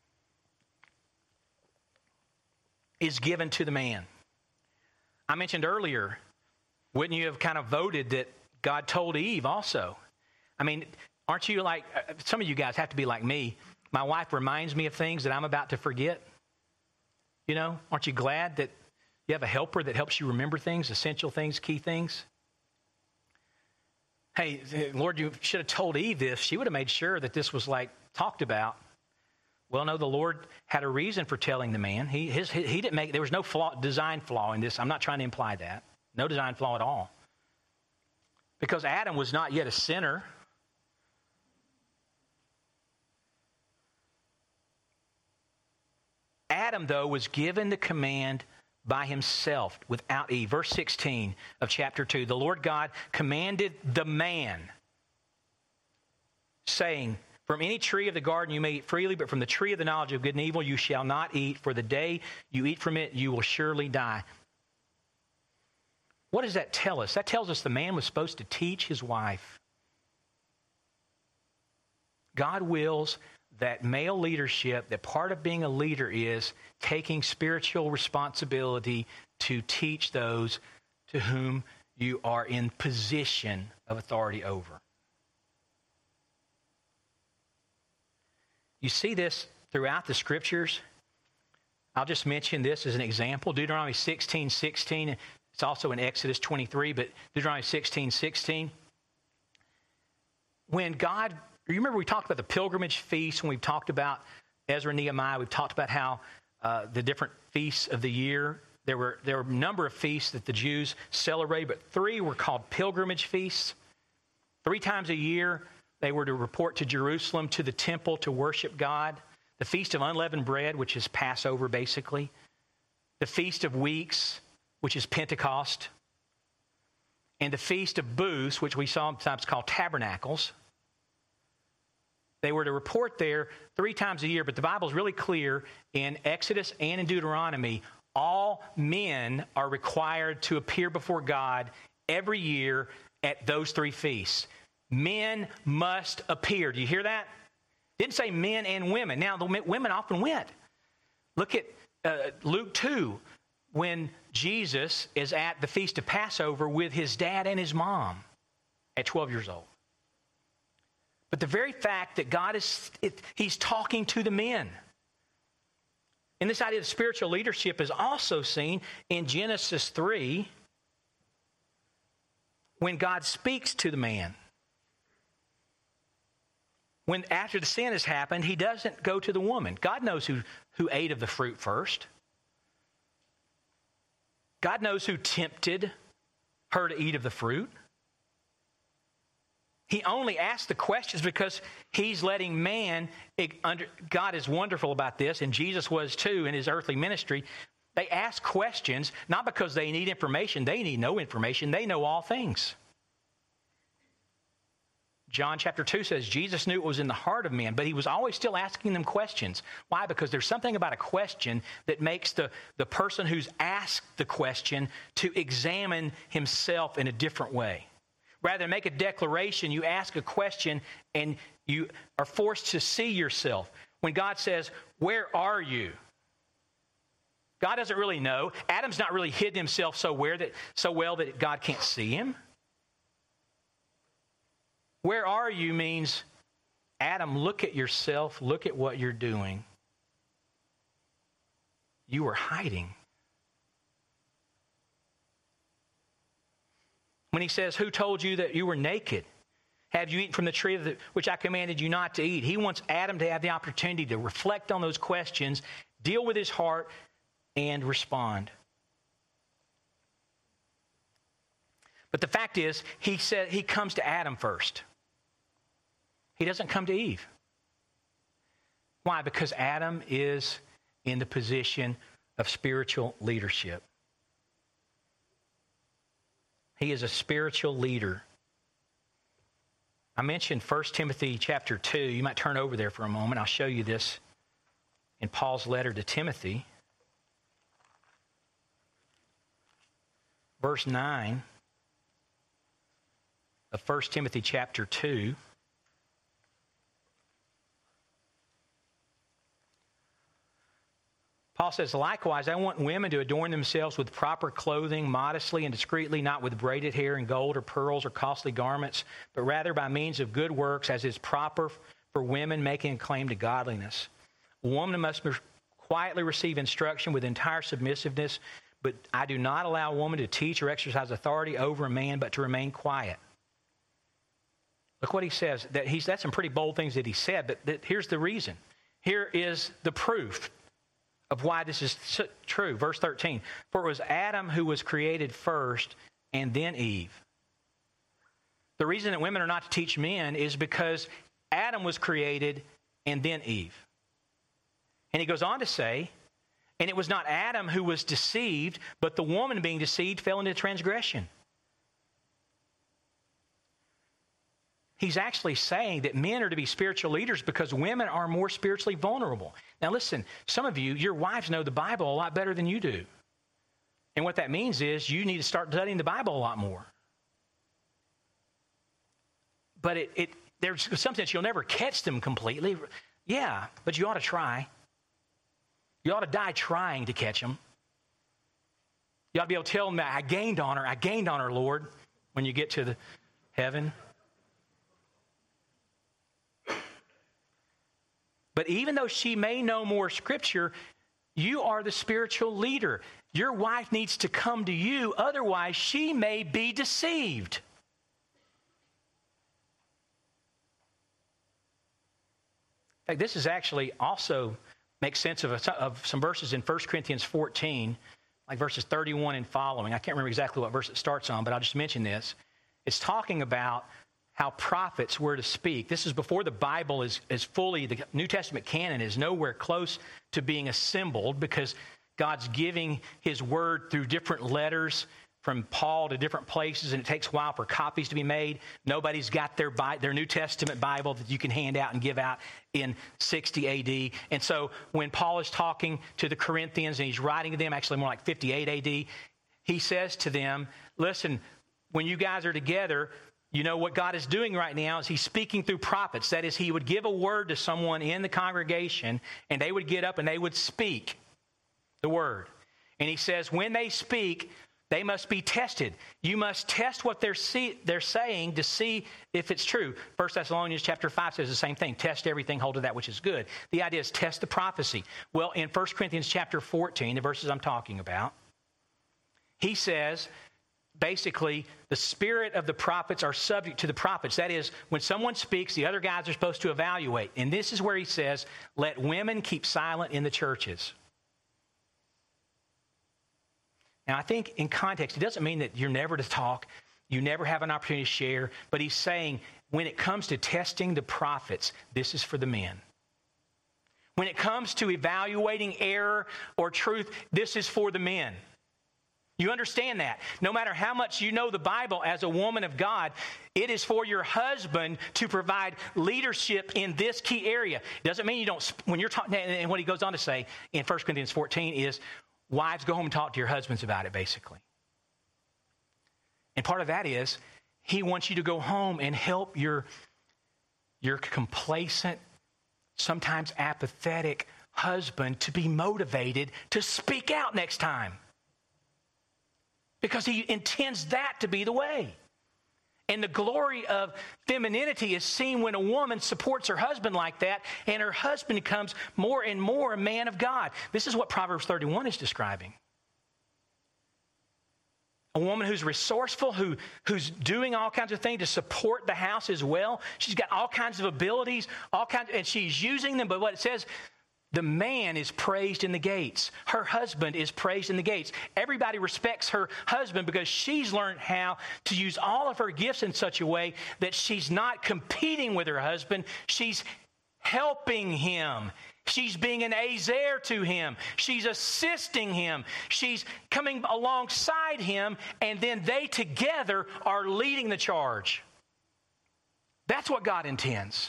is given to the man. I mentioned earlier, wouldn't you have kind of voted that God told Eve also? I mean, aren't you like, some of you guys have to be like me. My wife reminds me of things that I'm about to forget. You know, aren't you glad that you have a helper that helps you remember things, essential things, key things? Hey, Lord, you should have told Eve this. She would have made sure that this was like talked about. Well, no, the Lord had a reason for telling the man. He didn't make, there was no design flaw in this. I'm not trying to imply that. No design flaw at all. Because Adam was not yet a sinner. Adam, though, was given the command by himself without Eve. Verse 16 of chapter 2, the Lord God commanded the man, saying, from any tree of the garden you may eat freely, but from the tree of the knowledge of good and evil you shall not eat, for the day you eat from it you will surely die. What does that tell us? That tells us the man was supposed to teach his wife. God wills that male leadership, that part of being a leader is taking spiritual responsibility to teach those to whom you are in position of authority over. You see this throughout the Scriptures. I'll just mention this as an example. Deuteronomy 16:16. It's also in Exodus 23, but Deuteronomy 16:16. When God, you remember we talked about the pilgrimage feast when we talked about Ezra and Nehemiah. We've talked about how the different feasts of the year, there were a number of feasts that the Jews celebrated, but 3 were called pilgrimage feasts. 3 times a year, they were to report to Jerusalem, to the temple, to worship God. The Feast of Unleavened Bread, which is Passover, basically. The Feast of Weeks, which is Pentecost. And the Feast of Booths, which we sometimes call Tabernacles. They were to report there 3 times a year, but the Bible is really clear in Exodus and in Deuteronomy. All men are required to appear before God every year at those 3 feasts. Men must appear. Do you hear that? Didn't say men and women. Now, the women often went. Look at Luke 2, when Jesus is at the Feast of Passover with his dad and his mom at 12 years old. But the very fact that he's talking to the men. And this idea of spiritual leadership is also seen in Genesis 3 when God speaks to the man. When after the sin has happened, he doesn't go to the woman. God knows who ate of the fruit first. God knows who tempted her to eat of the fruit. He only asks the questions because he's letting man, God is wonderful about this, and Jesus was too in his earthly ministry. They ask questions not because they need information. They need no information. They know all things. John chapter 2 says Jesus knew it was in the heart of men, but he was always still asking them questions. Why? Because there's something about a question that makes the person who's asked the question to examine himself in a different way. Rather than make a declaration, you ask a question and you are forced to see yourself. When God says, "Where are you?" God doesn't really know. Adam's not really hidden himself so well that God can't see him. Where are you means, Adam, look at yourself, look at what you're doing. You were hiding. When he says, "Who told you that you were naked? Have you eaten from the tree which I commanded you not to eat?" He wants Adam to have the opportunity to reflect on those questions, deal with his heart, and respond. But the fact is, he said he comes to Adam first. He doesn't come to Eve. Why? Because Adam is in the position of spiritual leadership. He is a spiritual leader. I mentioned 1 Timothy chapter 2. You might turn over there for a moment. I'll show you this in Paul's letter to Timothy. Verse 9 of 1 Timothy chapter 2. Paul says, "Likewise, I want women to adorn themselves with proper clothing, modestly and discreetly, not with braided hair and gold or pearls or costly garments, but rather by means of good works, as is proper for women making a claim to godliness. A woman must quietly receive instruction with entire submissiveness, but I do not allow a woman to teach or exercise authority over a man, but to remain quiet." Look what he says. That's some pretty bold things that he said, but here's the reason. Here is the proof of why this is true. Verse 13, "For it was Adam who was created first, and then Eve." The reason that women are not to teach men is because Adam was created, and then Eve. And he goes on to say, "And it was not Adam who was deceived, but the woman being deceived fell into transgression." He's actually saying that men are to be spiritual leaders because women are more spiritually vulnerable. Now listen, some of you, your wives know the Bible a lot better than you do. And what that means is you need to start studying the Bible a lot more. But there's some sense you'll never catch them completely. Yeah, but you ought to try. You ought to die trying to catch them. You ought to be able to tell them that I gained on her, Lord, when you get to the heaven. But even though she may know more Scripture, you are the spiritual leader. Your wife needs to come to you, otherwise she may be deceived. In fact, this is actually also makes sense of some verses in 1 Corinthians 14, like verses 31 and following. I can't remember exactly what verse it starts on, but I'll just mention this. It's talking about how prophets were to speak. This is before the Bible is fully, the New Testament canon is nowhere close to being assembled, because God's giving his word through different letters from Paul to different places, and it takes a while for copies to be made. Nobody's got their New Testament Bible that you can hand out and give out in 60 AD. And so when Paul is talking to the Corinthians and he's writing to them, actually more like 58 AD, he says to them, listen, when you guys are together, you know what God is doing right now is he's speaking through prophets. That is, he would give a word to someone in the congregation, and they would get up and they would speak the word. And he says, when they speak, they must be tested. You must test what they're saying to see if it's true. 1 Thessalonians chapter 5 says the same thing. Test everything, hold to that which is good. The idea is test the prophecy. Well, in 1 Corinthians chapter 14, the verses I'm talking about, he says, basically, the spirit of the prophets are subject to the prophets. That is, when someone speaks, the other guys are supposed to evaluate. And this is where he says, let women keep silent in the churches. Now, I think in context, it doesn't mean that you're never to talk, you never have an opportunity to share, but he's saying when it comes to testing the prophets, this is for the men. When it comes to evaluating error or truth, this is for the men. You understand that? No matter how much you know the Bible as a woman of God, it is for your husband to provide leadership in this key area. It doesn't mean you don't, when you're talking, and what he goes on to say in 1 Corinthians 14 is, wives, go home and talk to your husbands about it, basically. And part of that is, he wants you to go home and help your complacent, sometimes apathetic husband to be motivated to speak out next time. Because he intends that to be the way. And the glory of femininity is seen when a woman supports her husband like that, and her husband becomes more and more a man of God. This is what Proverbs 31 is describing. A woman who's resourceful, who's doing all kinds of things to support the house as well. She's got all kinds of abilities, and she's using them. But what it says, the man is praised in the gates. Her husband is praised in the gates. Everybody respects her husband because she's learned how to use all of her gifts in such a way that she's not competing with her husband. She's helping him. She's being an azer to him. She's assisting him. She's coming alongside him, and then they together are leading the charge. That's what God intends.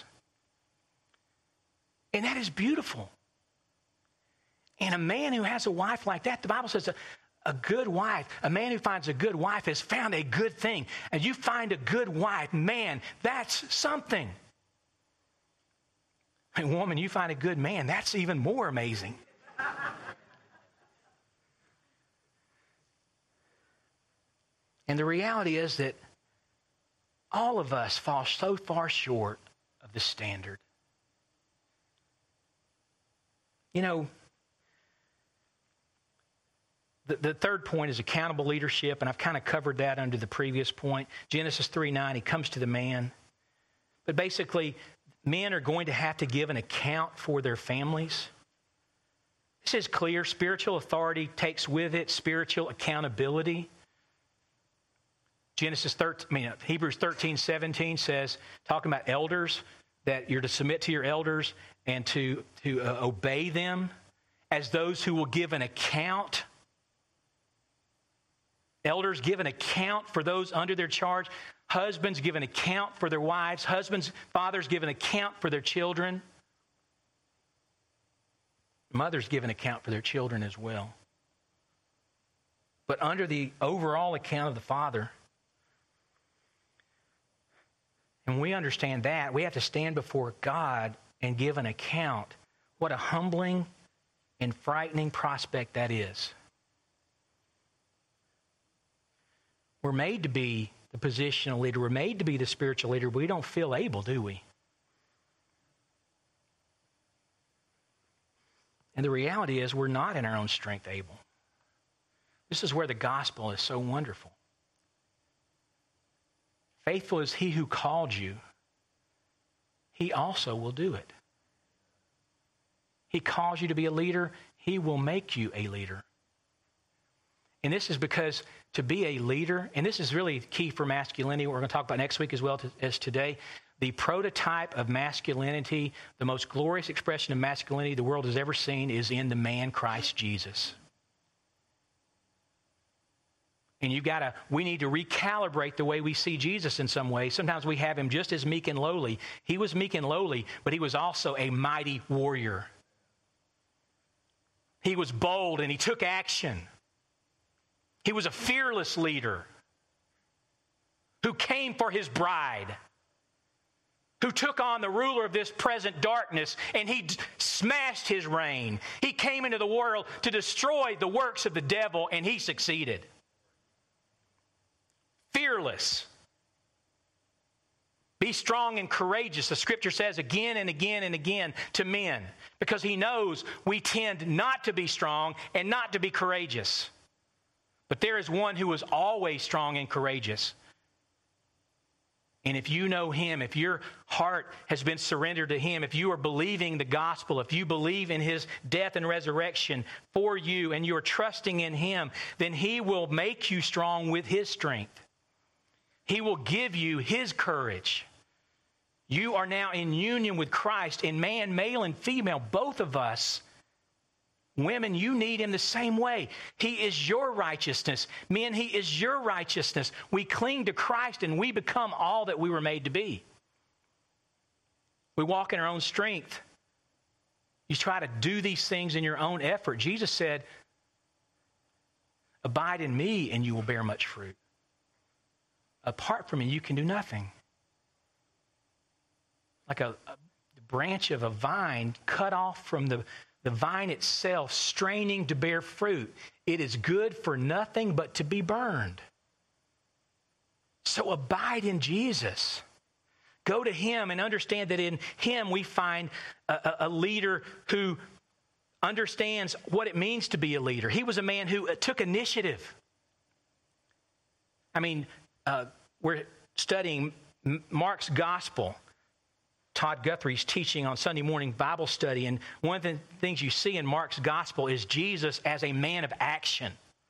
And that is beautiful. And a man who has a wife like that, the Bible says a good wife, a man who finds a good wife has found a good thing. And you find a good wife, man, that's something. And woman, you find a good man, that's even more amazing. And the reality is that all of us fall so far short of the standard. You know, the third point is accountable leadership, and I've kind of covered that under the previous point. Genesis 3:9, he comes to the man. But basically, men are going to have to give an account for their families. This is clear. Spiritual authority takes with it spiritual accountability. Hebrews 13:17 says, talking about elders, that you're to submit to your elders and to obey them as those who will give an account. Elders give an account for those under their charge. Husbands give an account for their wives. Fathers give an account for their children. Mothers give an account for their children as well. but under the overall account of the Father. And we understand that. We have to stand before God and give an account. What a humbling and frightening prospect that is. We're made to be the positional leader. We're made to be the spiritual leader. But we don't feel able, do we? And the reality is we're not in our own strength able. This is where the gospel is so wonderful. Faithful is he who called you. He also will do it. He calls you to be a leader. He will make you a leader. And this is because to be a leader, and this is really key for masculinity, what we're going to talk about next week as well as today, the prototype of masculinity, the most glorious expression of masculinity the world has ever seen is in the man Christ Jesus. And we need to recalibrate the way we see Jesus in some ways. Sometimes we have him just as meek and lowly. He was meek and lowly, but he was also a mighty warrior. He was bold and he took action. He was a fearless leader who came for his bride, who took on the ruler of this present darkness, and he smashed his reign. He came into the world to destroy the works of the devil, and he succeeded. Fearless. Be strong and courageous, the scripture says again and again and again to men, because he knows we tend not to be strong and not to be courageous. But there is one who is always strong and courageous. And if you know him, if your heart has been surrendered to him, if you are believing the gospel, if you believe in his death and resurrection for you and you are trusting in him, then he will make you strong with his strength. He will give you his courage. You are now in union with Christ, and man, male and female, both of us, women, you need him the same way. He is your righteousness. Men, he is your righteousness. We cling to Christ and we become all that we were made to be. We walk in our own strength. You try to do these things in your own effort. Jesus said, abide in me and you will bear much fruit. Apart from me, you can do nothing. Like a branch of a vine cut off from the vine itself, straining to bear fruit. It is good for nothing but to be burned. So abide in Jesus. Go to him and understand that in him we find a leader who understands what it means to be a leader. He was a man who took initiative. I mean, we're studying Mark's gospel. Todd Guthrie's teaching on Sunday morning Bible study. And one of the things you see in Mark's gospel is Jesus as a man of action.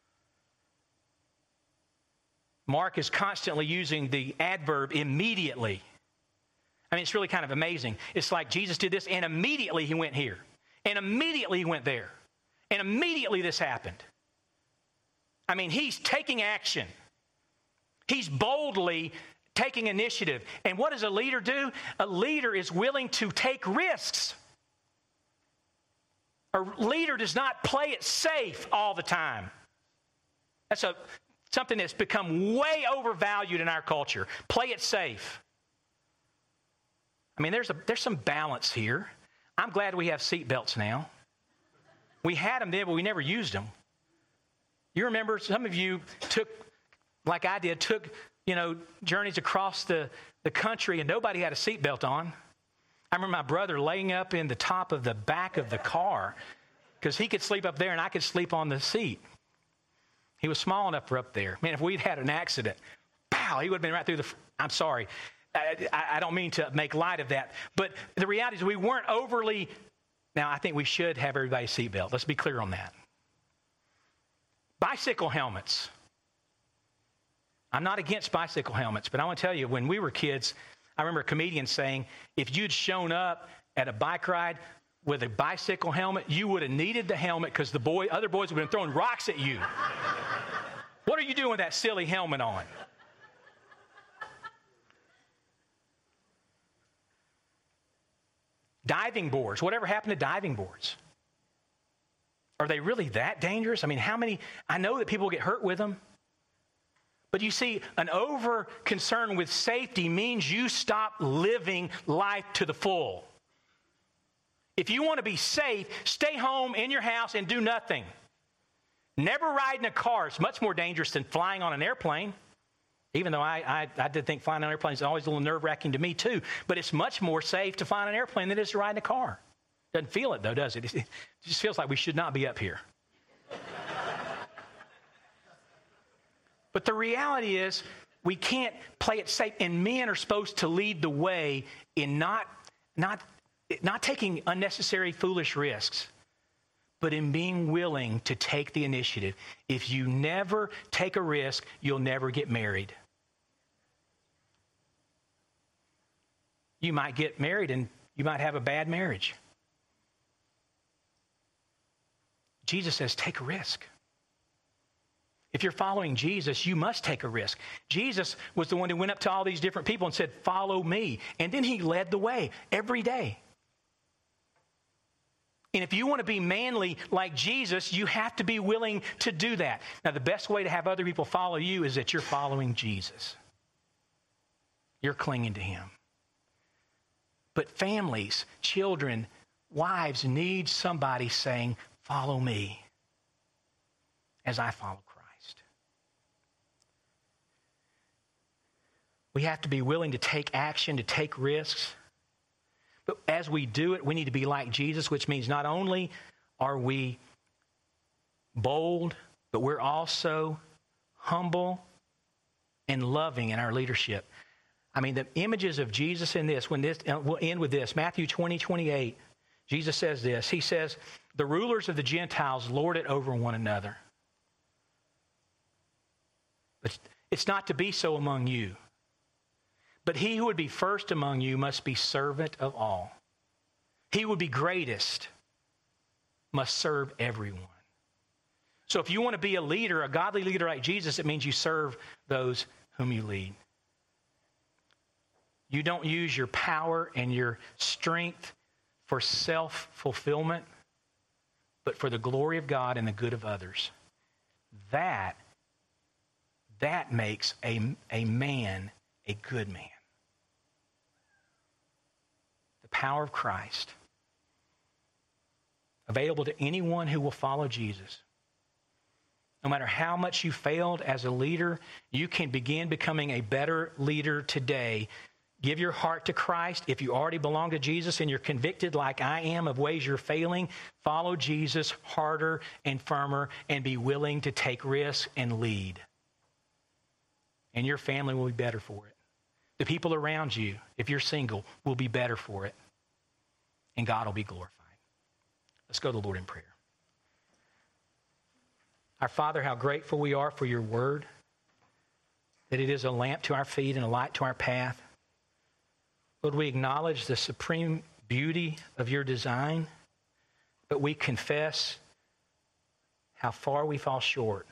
Mark is constantly using the adverb immediately. I mean, it's really kind of amazing. It's like Jesus did this and immediately he went here. And immediately he went there. And immediately this happened. I mean, he's taking action. He's boldly taking initiative. And what does a leader do? A leader is willing to take risks. A leader does not play it safe all the time. That's something that's become way overvalued in our culture. Play it safe. I mean, there's some balance here. I'm glad we have seat belts now. We had them then, but we never used them. You remember, some of you took, like I did, journeys across the country and nobody had a seatbelt on. I remember my brother laying up in the top of the back of the car because he could sleep up there and I could sleep on the seat. He was small enough for up there. Man, if we'd had an accident, pow, he would have been right through I'm sorry. I don't mean to make light of that. But the reality is we weren't overly, now I think we should have everybody's seatbelt. Let's be clear on that. Bicycle helmets. I'm not against bicycle helmets, but I want to tell you, when we were kids, I remember a comedian saying, if you'd shown up at a bike ride with a bicycle helmet, you would have needed the helmet because other boys would have been throwing rocks at you. What are you doing with that silly helmet on? Diving boards. Whatever happened to diving boards? Are they really that dangerous? I mean, I know that people get hurt with them. But you see, an over concern with safety means you stop living life to the full. If you want to be safe, stay home in your house and do nothing. Never ride in a car. It's much more dangerous than flying on an airplane. Even though I did think flying on an airplane is always a little nerve-wracking to me too. But it's much more safe to fly on an airplane than it is to ride in a car. Doesn't feel it though, does it? It just feels like we should not be up here. But the reality is we can't play it safe. And men are supposed to lead the way in not taking unnecessary foolish risks, but in being willing to take the initiative. If you never take a risk, you'll never get married. You might get married and you might have a bad marriage. Jesus says, take a risk. If you're following Jesus, you must take a risk. Jesus was the one who went up to all these different people and said, follow me. And then he led the way every day. And if you want to be manly like Jesus, you have to be willing to do that. Now, the best way to have other people follow you is that you're following Jesus. You're clinging to him. But families, children, wives need somebody saying, follow me as I follow Christ. We have to be willing to take action, to take risks. But as we do it, we need to be like Jesus, which means not only are we bold, but we're also humble and loving in our leadership. I mean, the images of Jesus in this, we'll end with this. Matthew 20:28, Jesus says this. He says, the rulers of the Gentiles lord it over one another. But it's not to be so among you. But he who would be first among you must be servant of all. He who would be greatest must serve everyone. So if you want to be a leader, a godly leader like Jesus, it means you serve those whom you lead. You don't use your power and your strength for self-fulfillment, but for the glory of God and the good of others. That makes a man a good man. The power of Christ, available to anyone who will follow Jesus. No matter how much you failed as a leader, you can begin becoming a better leader today. Give your heart to Christ. If you already belong to Jesus and you're convicted like I am of ways you're failing, follow Jesus harder and firmer and be willing to take risks and lead. And your family will be better for it. The people around you, if you're single, will be better for it. And God will be glorified. Let's go to the Lord in prayer. Our Father, how grateful we are for your word, that it is a lamp to our feet and a light to our path. Lord, we acknowledge the supreme beauty of your design, but we confess how far we fall short.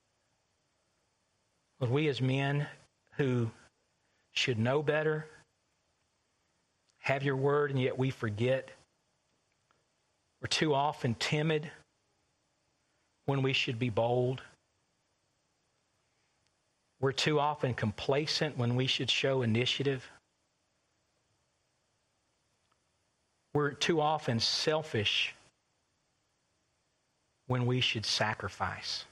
Lord, we as men who should know better, have your word, and yet we forget. We're too often timid when we should be bold. We're too often complacent when we should show initiative. We're too often selfish when we should sacrifice.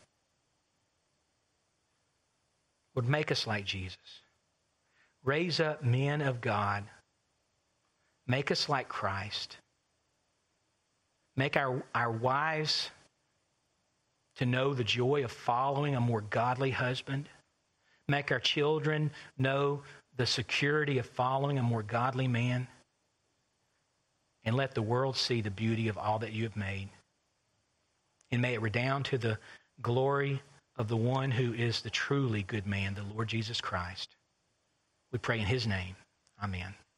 Would make us like Jesus. Raise up men of God. Make us like Christ. Make our wives to know the joy of following a more godly husband. Make our children know the security of following a more godly man. And let the world see the beauty of all that you have made. And may it redound to the glory of the one who is the truly good man, the Lord Jesus Christ. We pray in his name. Amen.